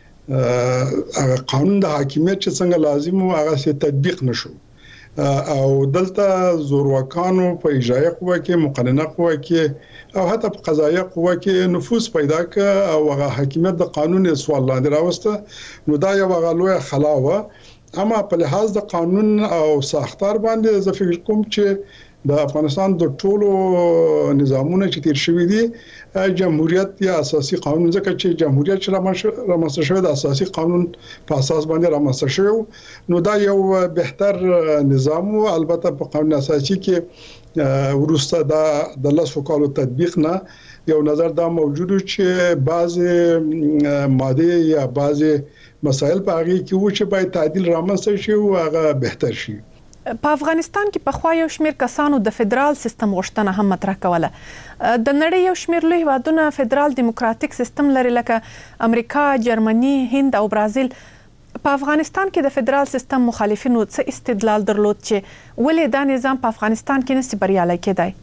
هغه قانون د حاکمیت چې څنګه لازم و هغه سي تطبیق نشو او دلته زورواکانو په اجرایه قوه کې مقننه قوه کې او حتی په قضایه قوه کې نفوذ پیدا ک او هغه حاکمیت د قانون سوال لاندې راوسته. نو دا یو غلوه خلاوه اما په لحاظ د قانون او ساختار باندې زه فکر کوم چې د افغانستان د ټولو نظامونو چې تیر شوی دي جمهوریت یا اساسي قانون ځکه چې جمهوریت چې رامنځته شوی د اساسي قانون په اساس باندې رامنځته شوی نو دا یو بهتر نظام او البته په قانون اساسي کې ورسته دا د لاسو کالو تطبیق نه یو نظر دا موجود چې بعض ماده یا بعض مسائل په هغه کې و چې باید تعدیل رامنځته شي او هغه بهتر شي. په افغانستان کې په خوا یو شمیر کسانو د فدرال سیستم غوښتنه هم مطرح کوله. د نړۍ یو شمیر لوی هیوادونه فدرال دیموکراتیک سیستم لري لکه امریکا، جرمني، هند او برازیل. په افغانستان کې د فدرال سیستم مخالفینو څه استدلال درلود چې ولې دا نظام په افغانستان کې نسي بریالي کېدای؟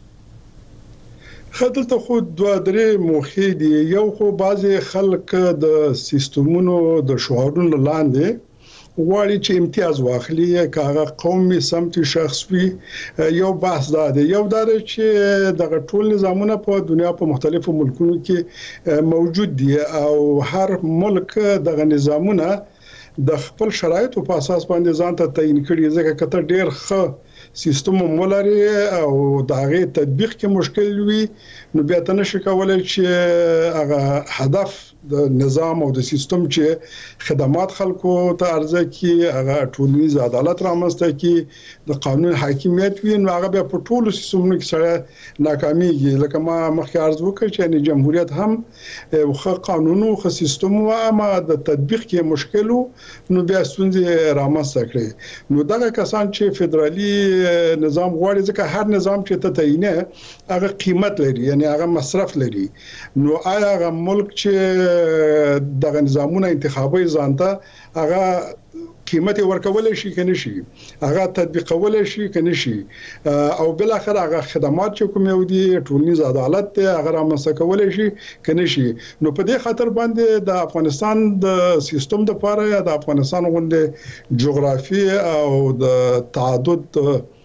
خدلته خو دوه درې موخې دي. یو خو بعضي خلک د سیستمونو د شعارونو لاندې غواړي چې امتیاز واخلي کاغه قومي سمتي شخص وي. یو بحث دا دی یو دا چې د ټول نظامونه په دنیا په مختلفو ملکونو کې موجود دي او هر ملک د نظامونه د خپل شرایطو په اساس باندې ځان ته تعین کړي ځکه کته ډیر ښه سیستم مولري او د هغه تطبیق کې مشکل وي نو بیا ته نشي کولای چې هغه هدف د نظام او د سیستم چې خدمات خلکو ته ارزه کی هغه ټولنیز عدالت رامنځته کی د قانون حاکمیت وي نو هغه په ټولو سیستمونو کې سره ناکاميږي. لکه ما مخکې عرض وکړ چې یعنی جمهوریت هم خو قانون او خو سیستم او اما د تطبیق کې مشکل نو بیا ستونزې رامنځته کړي. نو دغه کسان چې فدرالي نظام غواړي ځکه هر نظام چې ته تعینه هغه قیمت لري یعنی هغه مصرف لري. نو آیا هغه ملک چې دغه نظامونه انتخابي ځانته هغه قیمت ورکول شي کنه شي هغه تطبیقول شي کنه شي او بل اخر هغه خدمات چې کوم یو دي ټولنیز عدالت ته هغه رامنځته کول شي کنه شي. نو په دې خاطر باندې د افغانستان د سیستم د لپاره یا د افغانستان غونډه جغرافي او د تعدد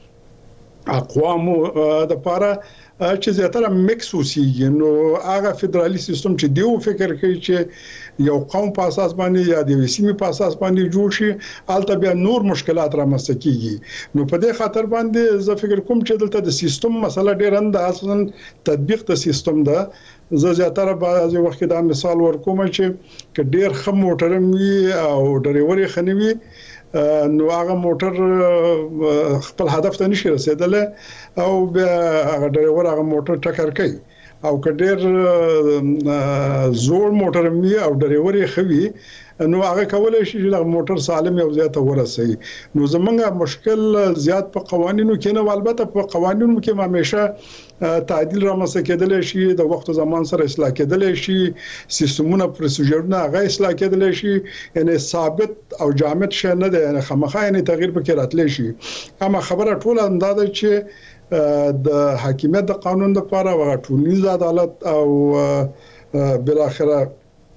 اقوامو د لپاره چې زیاتره میکس وسیږي نو هغه فدرالي سیستم چې دیو فکر کوي چې یو قوم په اساس باندې یا د وسیمې په اساس باندې جوړ شي البته بیا نور مشکلات رامنځته کیږي. نو په دې خاطر باندې زه فکر کوم چې دلته د سیستم مسله ډیر اند اصلا تطبیق د سیستم ده. زه زیاتره بعضی وخت دا مثال ورکوم چې ک ډیر خم موټر وي او ډریوري خنوي نو هغه موټر خپل هدف ته نشي رسیدل او هغه ډرایور هغه موټر ټکر کوي او کډیر زوړ موټر می او ډرایور یې خوي نو هغه کولای شي چې موټر سالم یو ځای ته ورسي. نو زمونږه مشکل زیات په قوانینو کې نه البته په قوانینو کې همیشه تعدیل رامنځته کېدل شي د وخت او زمان سره اصلاح کېدل شي سیستمونه پروسیجرونه هغه اصلاح کېدل شي یعنی ثابت او جامد شي نه ده خامخا یعنی تغییر پکې راتلی شي. اما خبره ټول اندازه چې د حاکمیت د قانون لپاره او ټولنیز عدالت او بل اخره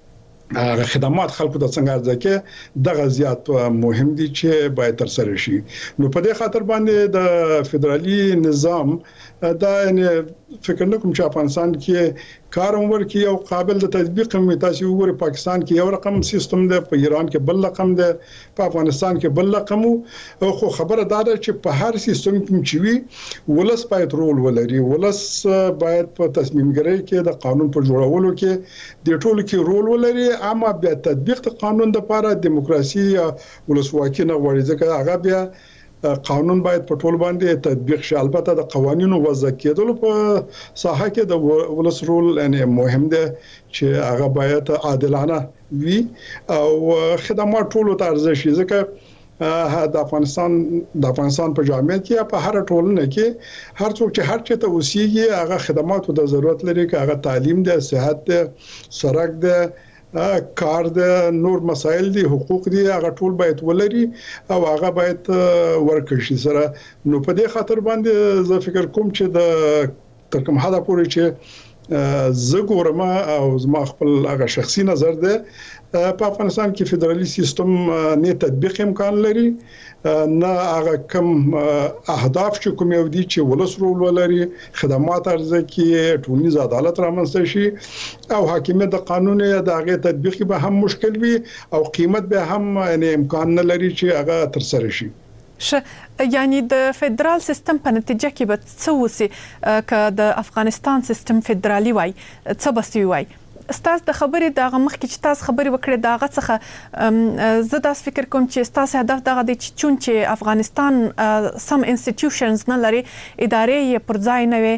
هغه خدمات خلکو د څنګه ځکه د غزيات مهم دي چې باید تر سره شي. نو په دې خاطر باندې د فدرالي نظام دا یعنی فکر نه کوم چې افغانستان کې کار عمر کې یو قابل د تطبیق هم تاسو وګورئ پاکستان کې یو رقم سیستم دی، په ایران کې بل رقم دی، په افغانستان کې بل رقم. خو خبره دا ده چې په هر سیستم کې چې وي ولس باید رول ولري، ولس باید په تصمیم ګرۍ کې د قانون په جوړولو کې د ټولو کې رول ولري. اما بیا تطبیق د قانون لپاره دیموکراسي یا ولسواکي نه غواړي، ځکه هغه بیا قانون باید په ټول باندې تطبیق شي. البته د قوانینو وضع کېدل په ساحه کې د ولس رول یعنی مهم دی چې هغه باید عادلانه وي او خدمات ټول ته ارزښت شي. ځکه د افغانستان د افغانستان په جامعه کې په هر ټولنه کې هر څوک چې هر چا ته اوسېږي هغه خدماتو د ضرورت لري، که هغه تعلیم دی، صحت دی، سړک دی، کار د نور مسایل دي، حقوق دي، هغه ټول باید ولري او هغه باید ورکړي شي سره. نو په دې خاطر باندې زه فکر کوم چې د تر کوم حدا پورې چې زه ګورم او زما خپل هغه شخصي نظر دی په افغانستان کې فدرالي سیستم نه تطبیق امکان لري، نه هغه کوم اهداف چې کوم یو دي چې ولس رول ولري، خدمات ارزه کې ټولنیز عدالت رامنځته شي او حاکمیت د قانون د هغه تطبیق به هم مشکل وي او قیمت به هم یعنی امکان نه لري چې هغه تر سره شي. ش یعنی د فدرال سیستم په نتیجه کې به څه وسی ک د افغانستان سیستم فدرالي وای څه بسوي وای. ستاسو د خبرې د مخ کې چې تاسو خبرې وکړې دا غا څخه زه تاسو فکر کوم چې تاسو هدف دغه د چون چې افغانستان سم انسټیټیوشنز نه لري، ادارې یې پر ځای نه وي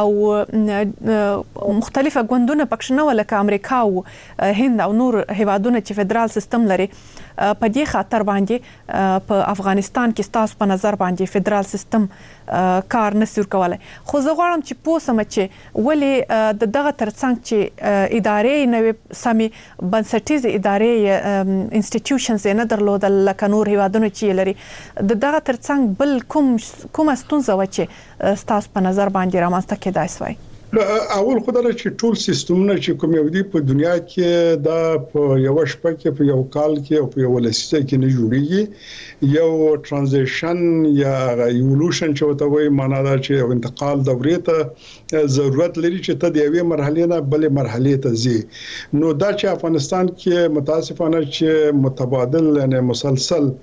او مختلفه ګوندونه پکښ نه ولکه امریکا او هند او نور هیوادونه چې فدرال سیستم لري. په دې خاطر باندې په افغانستان کې تاسو په نظر باندې فدرال سیستم کار نه سور کولای. خو زه غواړم چې پوه سم چې ولې د دغه ترڅنګ چې ادارې نوې سمي بنسټیزه ادارې انسټیټیوشنز نه درلودل لکه نور هیوادونه چې لري، د دغه ترڅنګ بل کوم کوم ستونزه و چې تاسو په نظر باندې رامنځته کېدای شوی؟ اول خدای چې ټول سیستمونه چې کوم یو دی په دنیا کې دا په یو شپه کې په یو کال کې او په یو لسیزه کې نه جوړیږي. یو ترانزیشن یا ایولوشن چې وته وایي معنا دا چې یو انتقال دورې ته ضرورت لري چې ته د یوې مرحلې نه بلې مرحلې ته ځي. نو دا چې افغانستان کې متاسفانه چې متبادل یعنی مسلسل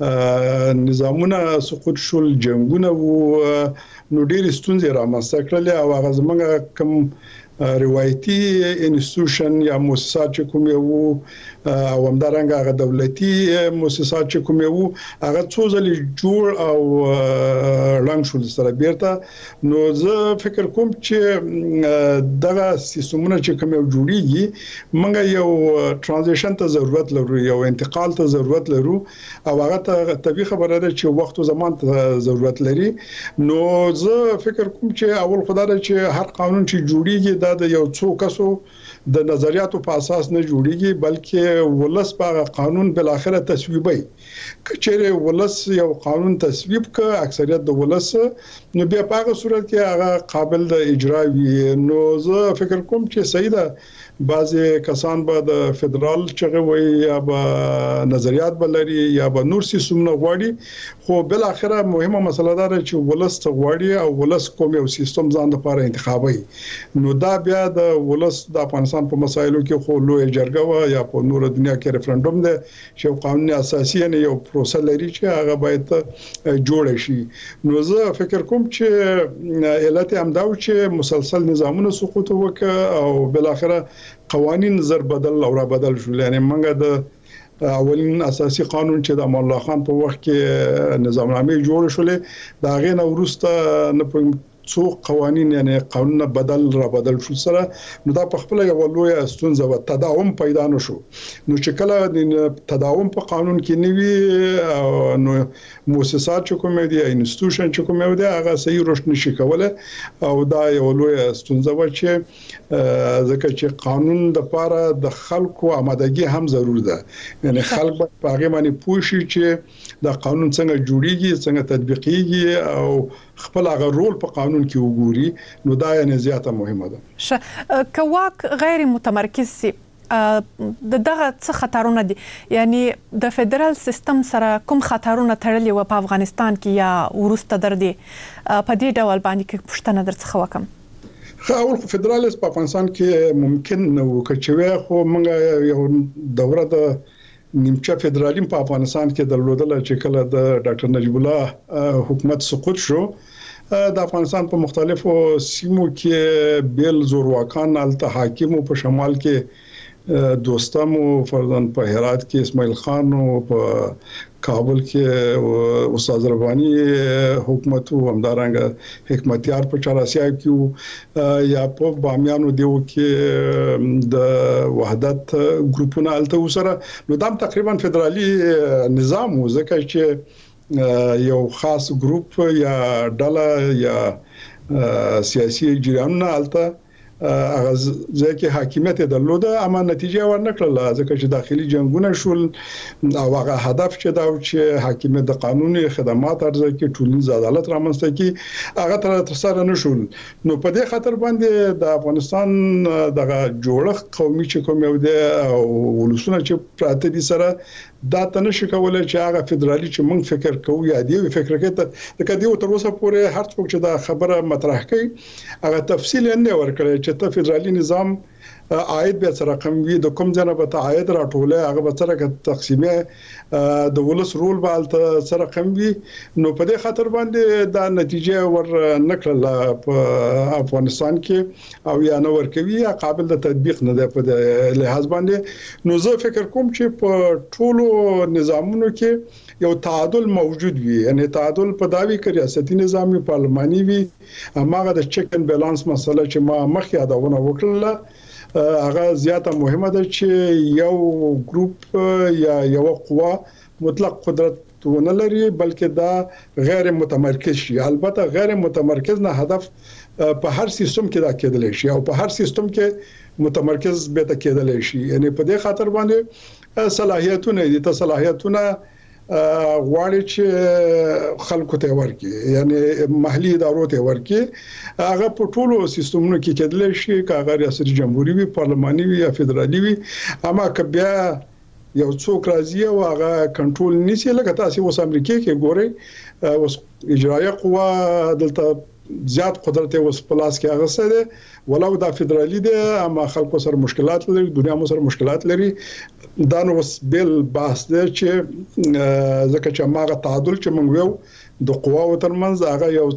نظامونه سقوط شول، جنگونه وو، نو ډېر ستونزې رامنځته کړلې او هغه زمونږ کوم روایتي انسټیټیوشن یا مؤسسات چې کوم یو او همدارنګه هغه دولتي مؤسسات چې کوم یو هغه څو ځلې جوړ او رنګ شول سره بیرته. نو زه فکر کوم چې دغه سیستمونه چې کوم یو جوړیږي موږ یو ترانزیشن ته ضرورت لرو، یو انتقال ته ضرورت لرو او هغه ته طبيعي خبره ده چې وخت او زمان ته ضرورت لري. نو زه فکر کوم چې اول خدای چې هر قانون چې جوړیږي دا د یو څو کسو د نظریاتو په اساس نه جوړیږي، بلکې ولس په قانون بل اخره تصویبي. کچېره ولس یو قانون تصویب ک اکثریت د ولس نو بیا په هغه صورت کې هغه قابل د اجرا وي. نو زه فکر کوم چې صحیح ده بعضی کسان به د فدرال چغه وي یا به نظریات بلري یا به نور سیستمونه غواړي، خو بل اخره مهمه مسله ده چې ولس ته غواړي او ولس کوم یو سیستم ځان لپاره انتخابي. نو دا بیا د ولس د افغانستان په مسایلو کې خو لوی جرګه و یا په نور دنیا کې ریفرندوم ده چې قانون اساسي نه یو پروسه لري چې هغه باید جوړ شي. نو زه فکر کوم چې علت هم دا و چې مسلسل نظامونه سقوط وکړ او بل اخره قوانین زر بدل او را بدل شول. یعنی منګه د اولین اساسي قانون چې د امان الله خان په وخت کې نظامنامه جوړ شولې دا غي نو ورسته نه څو قوانین یعنی قانون بدل را بدل شو سره نو دا په خپل یو لوی ستونزه و تداوم پیدا نشو. نو چې کله د تداوم په قانون کې نیوي نو مؤسسات چې کوم دي انسټیټیوشن چې کوم دي هغه صحیح روشن نشي کوله او دا یو لوی ستونزه و چې ځکه چې قانون د لپاره د خلکو آمادګي هم ضرور ده. یعنی خلک په هغه باندې پوه شي چې دا قانون څنګه جوړیږي، څنګه تطبیقیږي او خپل هغه رول په قانون کې وګوري. نو دا یې زیاته مهمه ده. ش کواک غیر متمرکز سي د دغه څه خطرونه دي یعنی د فدرال سیستم سره کوم خطرونه تړلي و په افغانستان کې یا ورسته در دي په دې ډول باندې کې پښتنه درڅخه وکم خاول خو فدرالیست په افغانستان کې ممکن نو کچوي خو موږ یو دوره د نیمچه فدرالیزم په افغانستان کې درلودل چې کله د ډاکټر نجیب الله حکومت سقوط شو د افغانستان په مختلفو سیمو کې بیل زورواکان الته حاکم په شمال کې دوستمو فرضاً په هرات کې اسماعیل خان او په کابل کې استاد ربانی حکومت او همدارنګه حکمتیار په چاراسیا کې یا په بامیانو دیو کې د وحدت ګروپونه الته وسره نو دا تقریبا فدرالي نظام و ځکه چې یو خاص ګروپ یا ډله یا سیاسي جریانونه الته هغه ځکه حاکمیت درلوده اما نتیجه ورنکړه ځکه چې داخلي جنگونه شول او هغه هدف چې دا چې حاکمیت د قانوني خدمات ارزه کې ټولنیز عدالت رامنځته کی هغه تر سره نشول نو په دې خاطر باندې د افغانستان دغه جوړښت قومي چې کوم یو دی او ولسونه چې پراته دي سره دا تنه شي کولای چې هغه فدرالي چې موږ فکر کوو یا دی فکر کوي د کدیو تر اوسه پورې هر څوک چې دا خبره مطرح کوي هغه تفصیل نه ورکړي چې ته فدرالي نظام عاید به سره رقم وي د کوم ځنه به عاید راټوله هغه به سره تقسیمه د ولس رول به سره رقم وي نو په دې خاطر باندې دا نتیجه ور نکړه په افغانستان کې او یا نو ورکوي یا قابل د تطبیق نه ده په لحاظ باندې نو زه فکر کوم چې په ټولو نظامونو کې یو تعادل موجود وي یعنی تعادل په داوی کې ریاستي نظام پارلماني وي هغه د چیک ان بیلانس مسله چې ما مخکې یادونه وکړه هغه زیاته مهمه ده چې یو ګروپ یا یو قوه مطلق قدرت ونه لري بلکې دا غیر متمرکز شي البته غیر متمرکز نه هدف په هر سیستم کې دا کېدلی شي او په هر سیستم کې متمرکز به تا کېدلی شي یعنی په دې خاطر باندې صلاحیتونه دي ته صلاحیتونه غواړي چې خلکو ته ورکړي یعنی محلي ادارو ته ورکړي هغه په ټولو سیستمونو کې کېدلی شي کاغه ریاست جمهوریت وي پارلماني وي یا فدرالي وي اما کبیا یو څوک راځي او هغه کنټرول نشي لکه تاسو اوس امریکا کې ګورئ اوس اجرایه قوه دلته زیات قدرت اوس پلاس کې هغه سره ولو دا فدرالي دي اما خلکو سره مشکلات لري دنیا مو سره مشکلات لري دا نو اوس بل بحث دی چې ځکه چې ماغه تعادل چې موږ یو د قواو ترمنځ هغه یو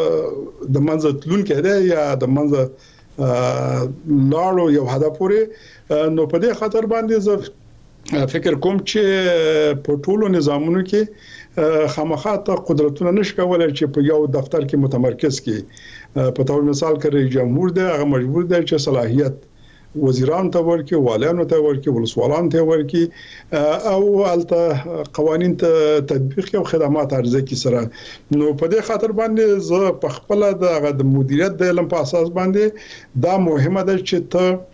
څه د منځ تلون کېده یا د منځ لاړو یو هدف پورې نو په دې خاطر باندې زه فکر کوم چې په ټولو نظامونو کې خامخا ته قدرتونه نشي کولای چې په یو دفتر کې متمرکز کې په تور مثال کې رئیس جمهور دی هغه مجبور دی چې صلاحیت وزیران ته ورکړي والیانو ته ورکړي ولسوالانو ته ورکړي او الته قوانين ته تطبیق او خدمات ارزه کی سره نو په دې خاطر باندې زه په خپل د مدیریت د علم په اساس باندې دا مهمه ده چې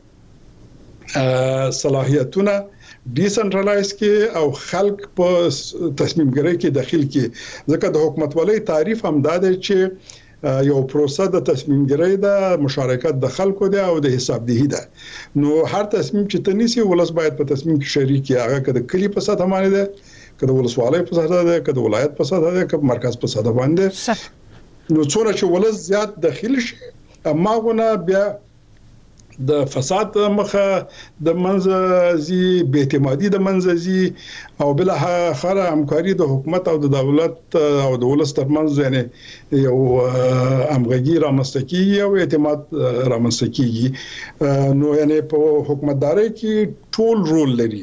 ته صلاحیتونه ډیسنټرلایز کې او خلک په تصمیم ګیری کې داخل کې ځکه د حکومت ولې تعریف هم دا دی چې یو پروسه د تصمیم ګیری د مشارکت د خلکو دی او د حسابدهی ده نو هر تصمیم چې تنيسي ولس باید په تصمیم کې شریک وي هغه کده کلی په ساته باندې ده کده ولسوالۍ په ساته ده کده ولایت په ساته ده کده مرکز په ساته باندې نو څوره چې ولس زیات داخل شي اما غونه بیا د فساد مخه د منځزي به اعتمادي د منځزي او بل اخر همکاري د حکومت او د دولت او د ولس ترمنځ یعنی یو همغږي رامنځته کیږي او اعتماد رامنځته کیږي نو یعنی په حکومتداري کې ټول رول لري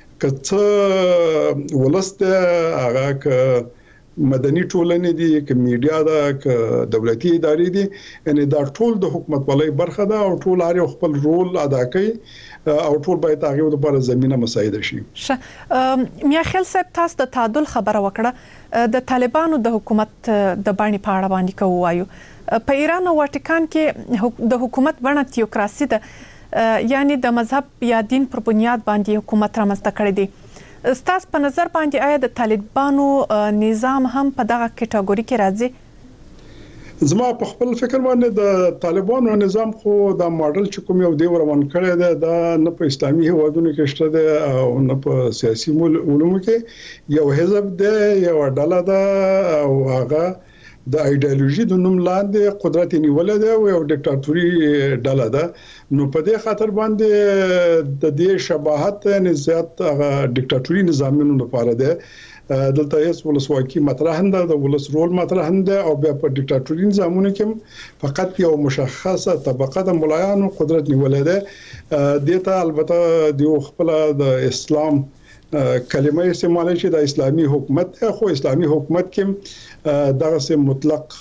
کته ولسته هغه ک مدني ټولنې دي ک میډیا ده ک دولتي ادارې دي یعنی دا ټول د حکومت ولې برخه ده او ټول هر خپل رول ادا کوي او ټول باید هغه لپاره زمينه مساعده شي. میا خیل صاحب تاسو د تعادل خبره وکړه د طالبانو د حکومت د باندې پاړه باندې کوایو په ایران او واتیکان کې د حکومت بڼه تیوکراسي ده یعنی د مذهب یا دین پر بنیاد باندې حکومت رامنځته کړی دی. ستاسو په نظر باندې آیا د طالبانو نظام هم په دغه کټګوري کې راځي؟ زما په خپل فکر باندې د طالبانو نظام خو د ماډل چې کوم یو دی ورون کړی دی دا نه په اسلامي هیوادونو کې شته دی او نه په سیاسي علومو کې یو حزب دی یو ډله ده او هغه د ایدئولوژي د نوم لاندې قدرت نیول دی او یو ډیکټاتوري ډله ده نو په دې خاطر باندې د دې شباهت نه زیات هغه ډیکټاتوري نظامونو لپاره دی دلته هیڅ ولسواکي مطرح نه ده د ولس رول مطرح نه ده او بیا په ډیکټاتوري نظامونو کې فقط یو مشخصه طبقه د ملایانو قدرت نیولې ده دته البته د خپل د اسلام کلمه استعمال شي د اسلامي حکومت خو اسلامي حکومت کې دغه سه مطلق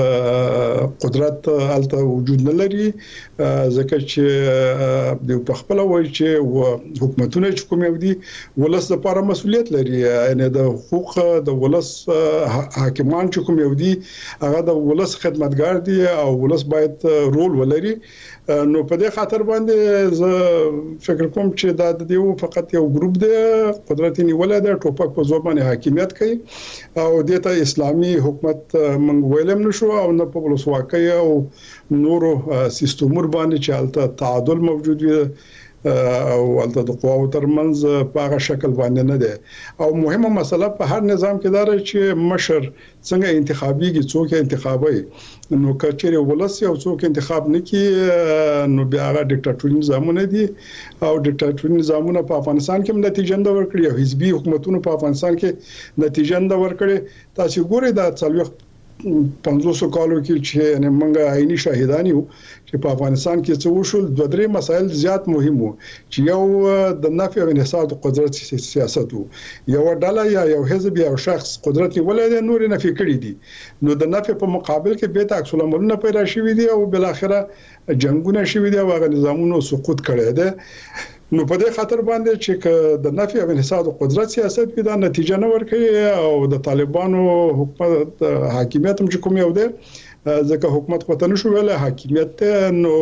قدرت الته وجود نه لري ځکه چې د خپل وایي چې حکومتونه چې کوم یو دي ولس لپاره مسؤلیت لري یعنی د حقوق د ولس حاکمان چې کوم یو دي هغه د ولس خدمتګار دي او ولس باید رول ولري نو په دې خاطر باندې زه فکر کوم چې دا د یو فقط یو ګروپ دی قدرت نیولای دی ټوپک په زور باندې حاکمیت کوي او دته اسلامي حکومت منګ ویلم نشو او نه په ولسواکۍ او نورو سیستمور باندې چې البته تعادل موجود وي او البته د قواو ترمنځ په هغه شکل باندې نه ده او مهمه مسله په هر نظام کې دا چې مشر څنګه انتخابيږي څوک انتخابي نو کچېره ولس یو څوک انتخاب نه کی نو بیا هغه ډیکټاتوري نظامونه دي او ډیکټاتوري نظامونه په افغانستان کې نتیجه نه ورکړي او حزبي حکومتونو په افغانستان کې نتیجه نه ورکړي تاسو ګورئ دا څلوي پنځوس کالو کې چې نه منګه عیني شاهدان یو چې په افغانستان کې څه وشول دوه درې مسایل زیات مهم وو چې یو د نفي او انحصار د قدرت سیاست وو یو ډله یا یو حزب یا شخص قدرت ولې نور نفي کړی دي نو د نفي په مقابل کې به عکس العملونه پیدا شوي دي او بل اخره جنگونه شوي دي او هغه نظامونو سقوط کړی دی نو په دې خاطر باندې چې د نفي او انحصار د قدرت سیاست کې دا نتیجه نه ورکړي او د طالبانو حکومت حاکمیت هم چې کوم یو دی ځکه حکومت خو ته نشو ویل حاکمیت نو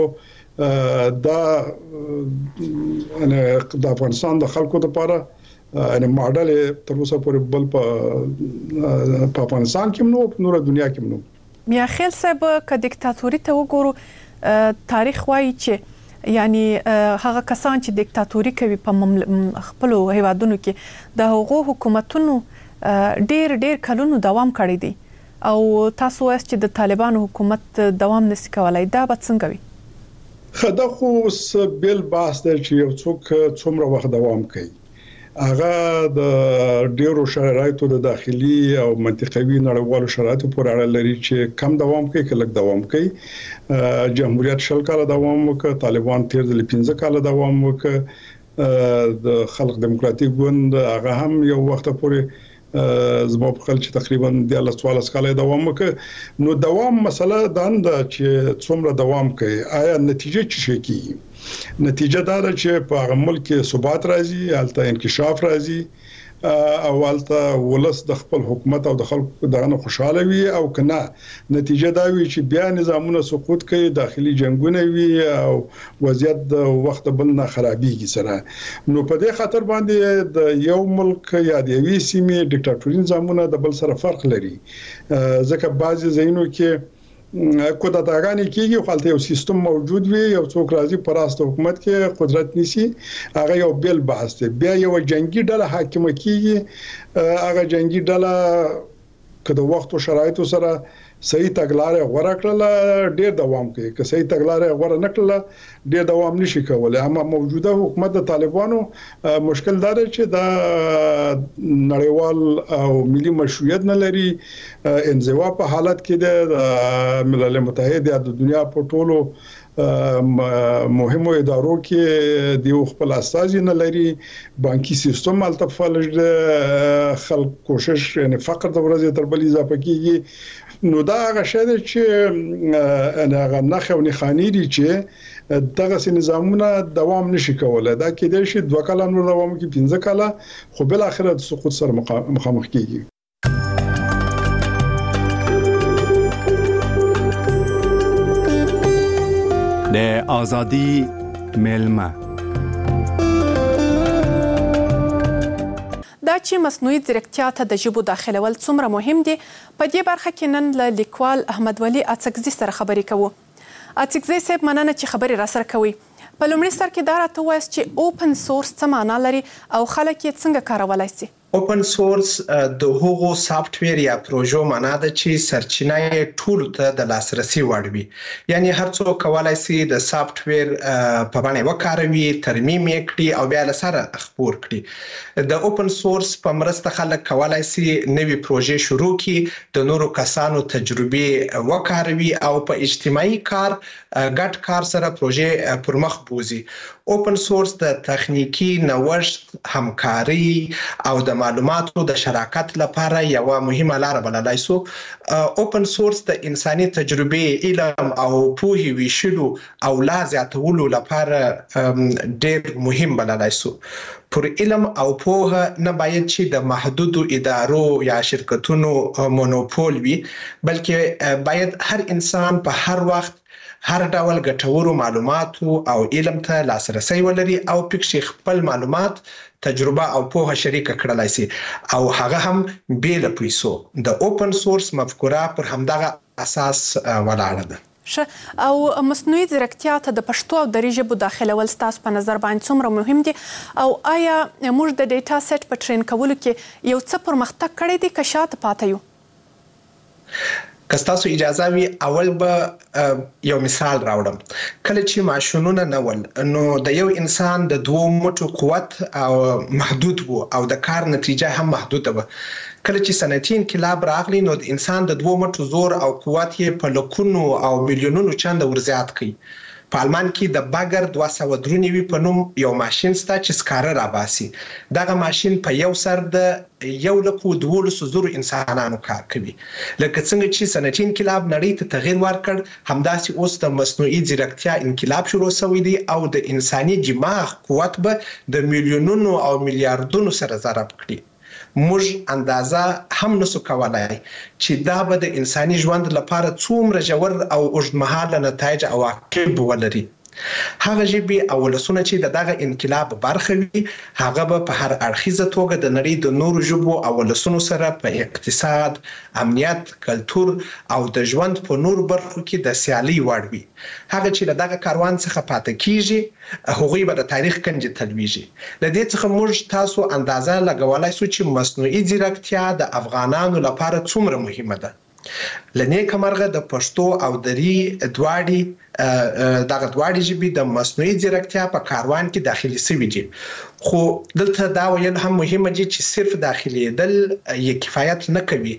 دا ان د افغانستان د خلکو لپاره ان ماډل تر اوسه پورې بل په افغانستان کې نو په نور دنیا کې نو میا خیل صاحب ک دیکتاتوري ته وګورو تاریخ وایي چې یعنی هغه کسان چې دیکتاتوري کوي په خپل هیوادونو کې د هغو حکومتونو ډیر ډیر کلونو دوام کړی دی او تاسو وایئ چې د طالبانو حکومت دوام نشي کولای دا به څنګه وي خدا خو بل بحث دی چې یو څوک څومره وخت دوام کوي هغه د ډیرو شرایطو د داخلي او منطقوي نړیوالو شرایطو پورې اړه لري چې کم دوام کوي کله دوام کوي جمهوریت شل کاله دوام وکړ طالبان تیر ځل پنځه کاله دوام وکړ د خلق دیموکراتیک ګوند هغه هم یو وخت پورې زموږ په خل چې تقریبا د الله تعالی کاله دوام وکړ نو دوام مسله دا نه چې څومره دوام کوي آیا نتیجه څه شي کی نتیجه دا ده چې په هغه ملک کې ثبات راځي البته انکشاف راځي او البته ولس د خپل حکومت او د خلکو دغه خوشاله وي او کنه نتیجه دا وي چې بیا نظامونه سقوط کوي داخلي جنگونه وي او وضعیت د وخت بل نه خرابېږي سره نو په دې خاطر باندې د یو ملک یا د یوې سیمې ډیکټاتوري نظامونه د بل سره فرق لري ځکه بعضي ځایونو کې کودا داګانی کېږي خو البته یو سیستم موجود وي یو څوک راځي پر راست حکومت کې قدرت نيسي هغه یو بل بحث دی بیا یو جنگي ډله حاکم کېږي هغه جنگي ډله کله وخت او شرایطو سره صحیح تګلارې غوړه کړله ډېر دوام کوي که صحیح تګلارې غوړه نکړله ډېر دوام نشي کولای اما موجوده حکومت د طالبانو مشکل دا دی چې دا نړیوال او ملي مشروعیت نه لري انزوا په حالت کې د ملل متحد د دنیا په ټولو مهمو ادارو کې د خپل اساسي نه لري بانکي سیستم التفالج خلک کوشش یعنی فقر د ورځې تر بل اضافه کیږي نو دا هغه شی دی چې هغه نخ او نخانی دي چې دغه سي نظامونه دوام نشي کولای دا کېدای شي دوه کاله نور دوام کوي پنځه کاله خو بل اخر د سقوط سره مخامخ کیږي د ازادي ملما دا چې مصنوعي ځیرکتیا ته د ژبو داخلول څومره مهم دي، په دې برخه کې نن له لیکوال احمد ولي اڅکزي سره خبرې کوو. اڅکزي صاحب مننه چې خبرې راسره کوي. په لومړي سر کې دا راته ووایاست چې اوپن سورس څه معنا لري او خلک یې څنګه کارولای شي؟ اوپن سورس د هغو سافټویر یا پروژو معنا ده چې سرچینه یې ټولو ته د لاسرسي وړ وي. یعنی هر څوک کولای شي د سافټویر په باندې وکاروي، ترمیم یې کړي او بیا له سره خپور کړي. د اوپن سورس په مرسته خلک کولای شي نوې پروژې شروع کړي، د نورو کسانو تجربې وکاروي او په اجتماعي کار ګډ کار سره پروژې پر مخ بوزي. اوپن سورس د تخنیکی نوښت، همکاري او د معلوماتو د شراکت لپاره یو مهمه لار بللای شو. اوپن سورس د انساني تجربې، علم او پوهې ویشلو او لا زیاتولو لپاره ډېر مهم بللای شو. پر علم او پوهه نه باید چې د محدودو ادارو یا شرکتونو مونوپول وي، بلکې باید هر انسان په هر وخت هر ډول ګټورو معلوماتو او علم ته لاسرسي ولري او پکې خپل معلومات، تجربه او پوهه شریک کړلای شي او هغه هم بې له پیسو. د اوپن سورس مفکوره پر همدغه اساس ولاړه ده. ښه، او مصنوعي ځیرکتیا ته د پښتو او دري ژبو داخلول ستاسو په نظر باندې څومره مهم دي او آیا موږ د ډیټا سیټ په ټرین کولو کې یو څه پرمختګ کړی دی که شاته پاتې یو؟ که ستاسو اجازه وي اول به یو مثال راوړم. کله چې ماشینونه نه ول نو د یو انسان د دوو مټو قوت او محدود وو او د کار نتیجه هم محدوده وه. کله چې صنعتي انقلاب راغلی نو د انسان د دوو مټو زور او قوت یې په لکونو او میلیونونو چنده ورزیات کړي. په آلمان کې د باګر دوه سوه درې نوي په نوم یو ماشین سته چې سکاره راباسي. دغه ماشین په یو سر د یو لکو دولسو زرو انسانانو کار کوي. لکه څنګه چې صنعتي انقلاب نړۍ ته تغیر ورکړ، همداسې اوس د مصنوعي ځیرکتیا انقلاب شروع شوی دی او د انساني دماغ قوت به د میلیونونو او میلیارډونو سره ضرب کړي. موږ اندازه هم نسو کولای چې دا به د انساني ژوند لپاره څومره ژور او اوږدمهاله نتایج او عواقب ولري. هغه ژبې او ولسونه چې د دغه انقلاب برخه وي، هغه به په هر اړخیزه توګه د نړۍ د نورو ژبو او ولسونو سره په اقتصاد، امنیت، کلتور او د ژوند په نورو برخو کې د سیالۍ وړ وي. هغه چې له دغه کاروان څخه پاتې کیږي، هغوی به د تاریخ کنجي تلویږي. له دې څخه موږ تاسو اندازه لګولای شو چې مصنوعي ځیرکتیا د افغانانو لپاره څومره مهمه ده. له نیکه مرغه د پښتو او دري دواړې دغه دواړې ژبې د مصنوعي ځیرکتیا په کاروان کې داخلي شوي دي. خو دلته دا ویل هم مهمه دي چې صرف داخليدل یې کفایت نه کوي.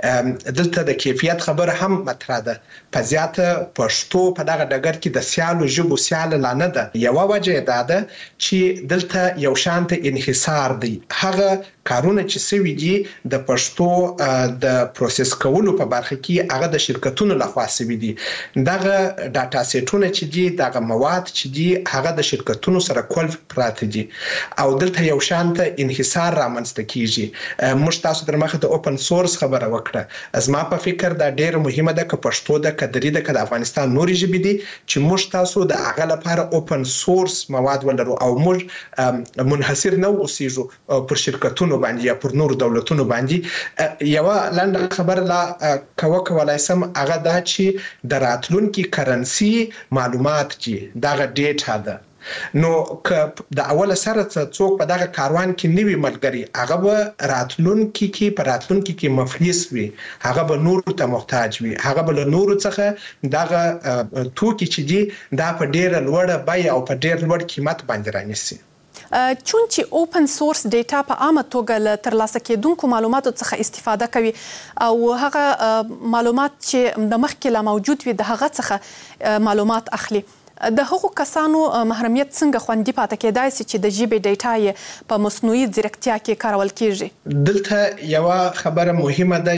دلته د کیفیت خبره هم مطرح ده. په زیاته پښتو په دغه ډګر کې د سیالو ژبو سیاله لا نه ده. یوه وجه یې دا ده چې دلته یو شانته انحصار دی. هغه کارونه چې سوي دي د پښتو د پروسس کولو په برخه کې هغه د شرکتونو لخوا سوي دي. دغه ډاټا سیټونه چې دي، دغه مواد چې دي، هغه د شرکتونو سره کولف پراته دي او دلته یو شانته انحصار رامنځته کیږي. موږ تاسو در مخه د اوپن سورس خبره وکړه. زما په فکر دا ډېر مهمه ده که پښتو ده، که دري ده، که د افغانستان نورې ژبې دي، چې موږ تاسو د هغه لپاره اوپن سورس مواد ولرو او موږ منحصر نه اوسېږو پر شرکتونو باندې یا پر نورو دولتونو باندې. یوه لنډه خبره لا کوه کولای سم، هغه دا چې د راتلونکي کرنسي معلومات دي، دغه ډیټا ده. نو که د اوله سره څوک په دغه کاروان کې نوي ملګري، هغه به راتلونکي کې په راتلونکي کې مفلس وي، هغه به نورو ته محتاج وي، هغه به له نورو څخه دغه توکي چې دي دا په ډیره لوړه بیه او په ډیر لوړ قیمت باندې رانیسي. چون چې اوپن سورس ډیټا په عامه توګه له ترلاسه کېدونکو معلوماتو څخه استفاده کوي او هغه معلومات چې د مخکې لا موجود وي د هغه څخه معلومات اخلي، د هغو کسانو محرمیت څنګه خوندي پاتې کېدای شي چې د ژبې ډیټا یې په مصنوعي ځیرکتیا کې کارول کیږي؟ دلته یوه خبره مهمه ده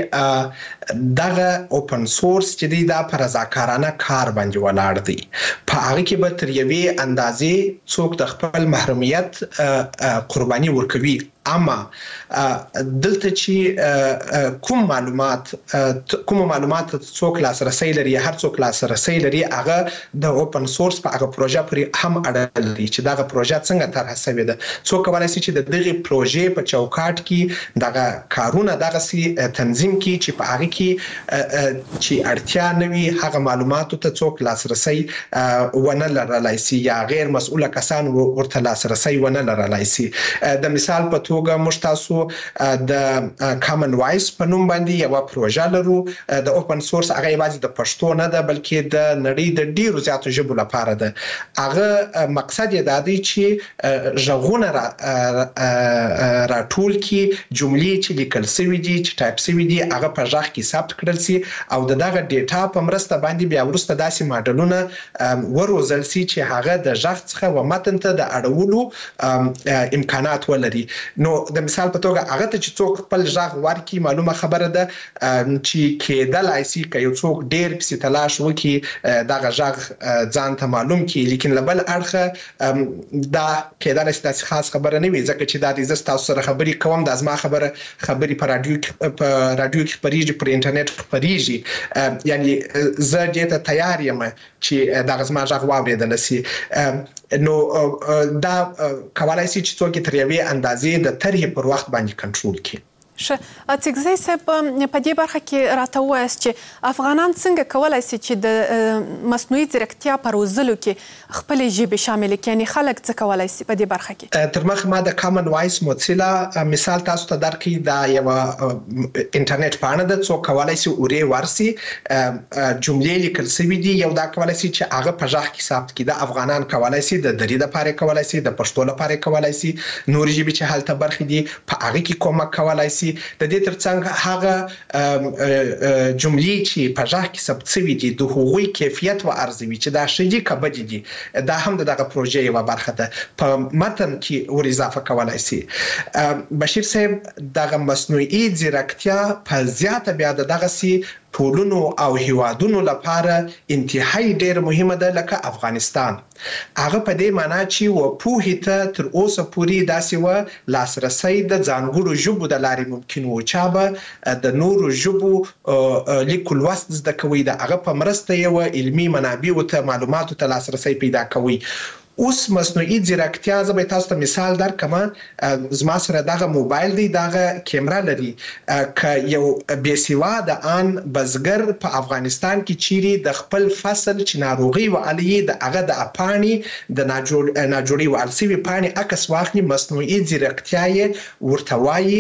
چې دغه اوپن سورس چې دی دا په رضاکارانه کار باندې ولاړ دی. په هغه کې به تر یوې اندازې څوک د خپل محرمیت قرباني ورکوي اما دلته چې کوم معلومات کوم معلومات څوک لاسرسي لري هر څوک لاسرسي لري هغه د اوپن سورس په هغه پروژه پورې هم اړه لري چې دا پروژه څنګه طرح شوې ده. څوک کولای شي چې د دغه پروژې په چوکاټ کې دغه کارونه دغه سي تنظیم کې چې په هغه کې چې اړتیا نوي هغه معلوماتو ته څوک لاسرسي ونه لرلای شي یا غیر مسؤله کسان ورته لاسرسي ونه لرلای شي. د مثال په توګه موږ تاسو د کامن وایس په نوم باندې یو پروژه لرو. د اوپن سورس هغه یوازې د پښتو نه ده بلکې د نړۍ د ډیرو زیاتو ژبو لپاره ده. هغه مقصد یې دا دی چې ژغونه را راټول کی جملې چې لیکل شوی دي چې ټایپ شوی دي هغه په ژغ کې ثبت کړل شي او دغه ډیټا په مرسته باندې بیا ورسته داسې ماډلونه وروزل شي چې هغه د ژغ څخه و متن ته د اړولو امکانات ولري. نو د مثال په توګه هغه ته چې څوک خپل ژغ ورکي معلومه خبره ده چې کېدلای شي که یو څوک ډیر پسې تلاش وکړي دغه ژغ ځان ته معلوم کړي لیکن لبل اړخه دا کېدلای شي داسې خاص خبره نه وي ځکه چې دا د زه تاسو سره خبرې کوم د ازما خبره خبرې په رادیو په رادیو کې خبرېږي پر انټرنیټ خبرېږي یعنی زه دې ته تیار یم چې دا ازما ژغ واورېدل شي. نو دا کولای شي چې څوک تر یوې اندازې د طرحې پر وخت باندې کنټرول کړي. شه اڅګزی صاحب په دې برخه کې راته وایست چې افغانان څنګه کولای شي چې د مصنوعي ځیرکتیا په روزلو کې خپل ژبه شامل کړي یعنی خلک څه کولای شي په دې برخه کې؟ تر مخه ما د کامن وایس موزیلا مثال تاسو ته درکې دا یو انټرنیټ پاڼه ده څوک کولای شي اوري ورسي جملې لیکل شوی دي یو دا کولای شي چې هغه په ژغ کې ثبت کړي. د افغانان کولای شي د دري لپاره کولای شي د پښتو لپاره کولای شي نور ژبې چې هلته برخې دي په هغه کې کومک کولای شي. د دې ترڅنګ هغه جملې چې په ژغ کې ثبت شوي دي د هغوی کیفیت و ارزوي چې دا ښه دي که بد دي دا هم د دغه پروژې یوه برخه ده په متن کې ور اضافه کولای شي. بشیر صاحب دغه مصنوعي ځیرکتیا په زیاته بیا د دغسې ټولنو او هیوادونو لپاره انتهایی ډیر مهمه ده لکه افغانستان. هغه په دې معنی چې و پوهې ته تر اوسه پورې داسې و لاسرسی د ځانګړو ژبو د لارې ممکن و چا به د نورو ژبو لیک لوست زده کوي د هغه په مرسته یې علمي منابعو ته معلوماتو ته لاسرسی پیدا کوي. اوس مصنوعي ځیرکتیا زه به تاسو ته مثال درکم. زما سره دغه موبایل دی دغه کیمرا لري که یو بېسواده ان بزګر په افغانستان کې چیرې د خپل فصل چې ناروغي وعلي د هغه د اپانې د ناجوړي وعل سوي پانې عکس واخلي مصنوعي ځیرکتیا یې ورته وایي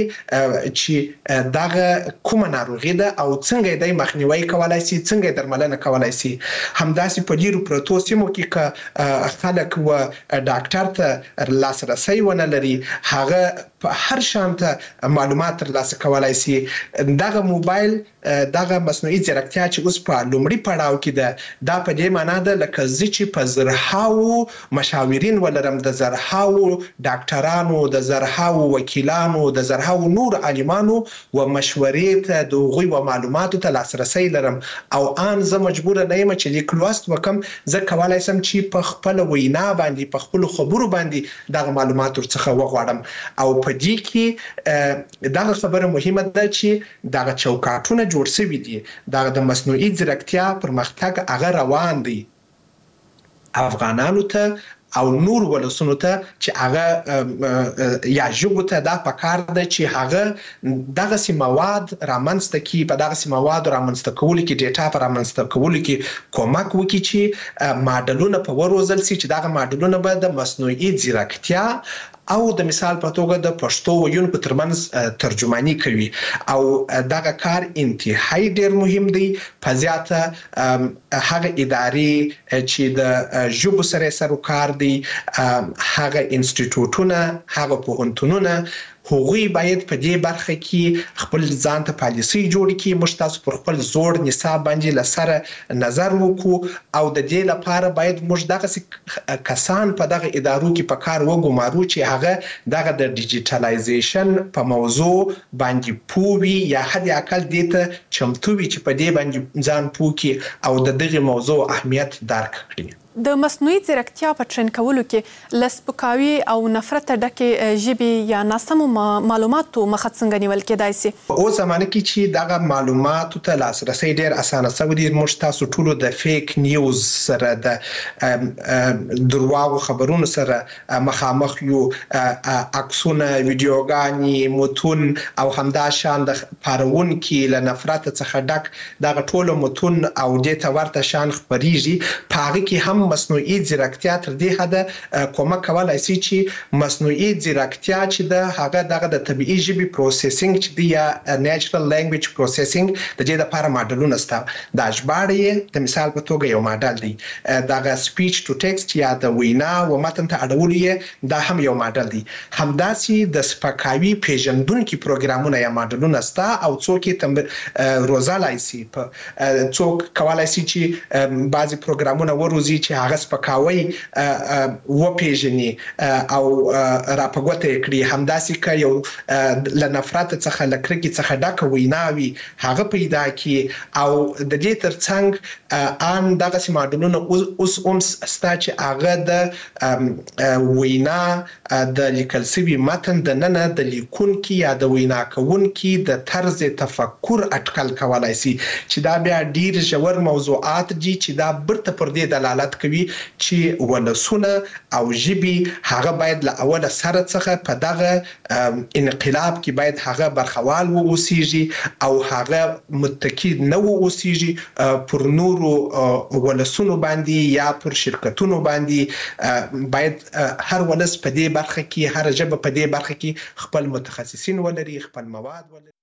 چې دغه کومه ناروغي ده او څنګه یې مخنیوي کولای شي څنګه یې درملنه کولای شي. همداسې په ډیرو پروتو سیمو کې که خلک و ډاکټر ته لاسرسي ونه لري هغه په هر شانته معلومات ترلاسه کولای شي. دغه موبایل دغه مصنوعي ځیرکتیا چې اوس په لومړي پړاو کې ده دا په دې معنا ده لکه زه چې په زرهاو مشاورین ولرم د زرهاو ډاکټرانو د زرهاو وکیلانو د زرهاو نور عالمانو و مشورې ته د هغوی و معلوماتو ته لاسرسي لرم او ان زه مجبوره نه یم چې لیک لوست وکم. زه کولی شم چې په خپله وینا باندې په خپلو خبرو باندې دغه معلومات ورڅخه وغواړم او په دې کې دغه خبره مهمه ده چې دغه چوکاټونه جوړ شوي دي دغه د مصنوعي ځیرکتیا پرمختګ هغه روان دی افغانانو ته او نور ولسونو ته چې هغه یا ژبو ته دا پکار ده چې هغه دغسې مواد رامنځته کړي په دغسې موادو رامنځته کولو کې ډیټا په رامنځته کولو کې کومک وکړي چې ماډلونه په وروزل شي چې دغه ماډلونه به د مصنوعي ځیرکتیا او د مثال په توګه د پښتو ویونکو ترمنځ ترجمانی کوي او دغه کار انتهایی ډیر مهم دی. په زیاته هغه ادارې چې د ژبو سره سروکار دي هغه انسټیټیوټونه هغه پوهنتونونه هغوی باید په دې برخه کې خپل ځان ته پالیسي جوړ کړي. موږ تاسو پر خپل زوړ نصاب باندې له سره نظر وکړو او د دې لپاره باید موږ دغسې کسان په دغه ادارو کې په کار وګمارو چې هغه دغه د ډیجیټلایزیشن په موضوع باندې پوه وي یا حد اقل دې ته چمتو وي چې په دې باندې ځان پوه کړي او د دغه موضوع اهمیت درک کړي. د مصنوعي ځیرکتیا په ټرین کولو کې لسپکاوي او نفرت ډکه ژبې یا ناسمو معلوماتو مخه څنګه نیول کېدای شي؟ او زمانه کې چې دغه معلوماتو ته لاسرسي ډېر اسانه شوی دی. موږ تاسو ټول د فیک نیوز سره د درواغو خبرونو سره مخامخ یو، عکسونه، ویډیوګانې، متون او همدا شان د پارون کې له نفرت څخه ډک دغه ټول متون او د ته ورته شان خبريږي. په هغه کې هم مصنوعي ځیرکتیا تر دې حده کومک کولای شي چې مصنوعي ځیرکتیا چې د هغه دغه د طبيعي ژبې پروسیسینګ چې دی یا نیچرل لانګویج پروسیسینګ د دې لپاره ماډلونه سته. د ژباړې د مثال په توګه یو ماډل دی، دغه سپیچ ټو ټیکسټ یا د وینا و متن ته اړول دا هم یو ماډل دی. همداسې د سپکاوي پیژندونکو پروګرامونه یا ماډلونه سته او څوک یې روزلای شي. څوک کولای شي چې بعضي پروګرامونه وروزي چې هغه سپکاوي و پیژني او راپګوته کړي. همداسې ک یو ل نفرت څخه لکرګي څخه ډک ویناوي هغه پیدا کی او د دې ترڅنګ ان دغه سیماډلونه اوس هم ستا چې هغه د وینا د لیکل سوي متن د نن د لیکونکو یا د وینا کوونکو د طرز تفکر اټکل کولای شي چې دا بیا ډیر ژور موضوعات دي چې دا برته پر دې دلالت کوي چې ولسونه او ژبي هغه باید له اوله سره څخه په دغه انقلاب کې باید هغه برخوال و اوسېږي او هغه متکی نه و اوسېږي پر نورو ولسونو باندې یا پر شرکتونو باندې. باید هر ولس په دې برخه کې، هر ژبه په دې برخه کې خپل متخصصین ولري، خپل مواد ولري.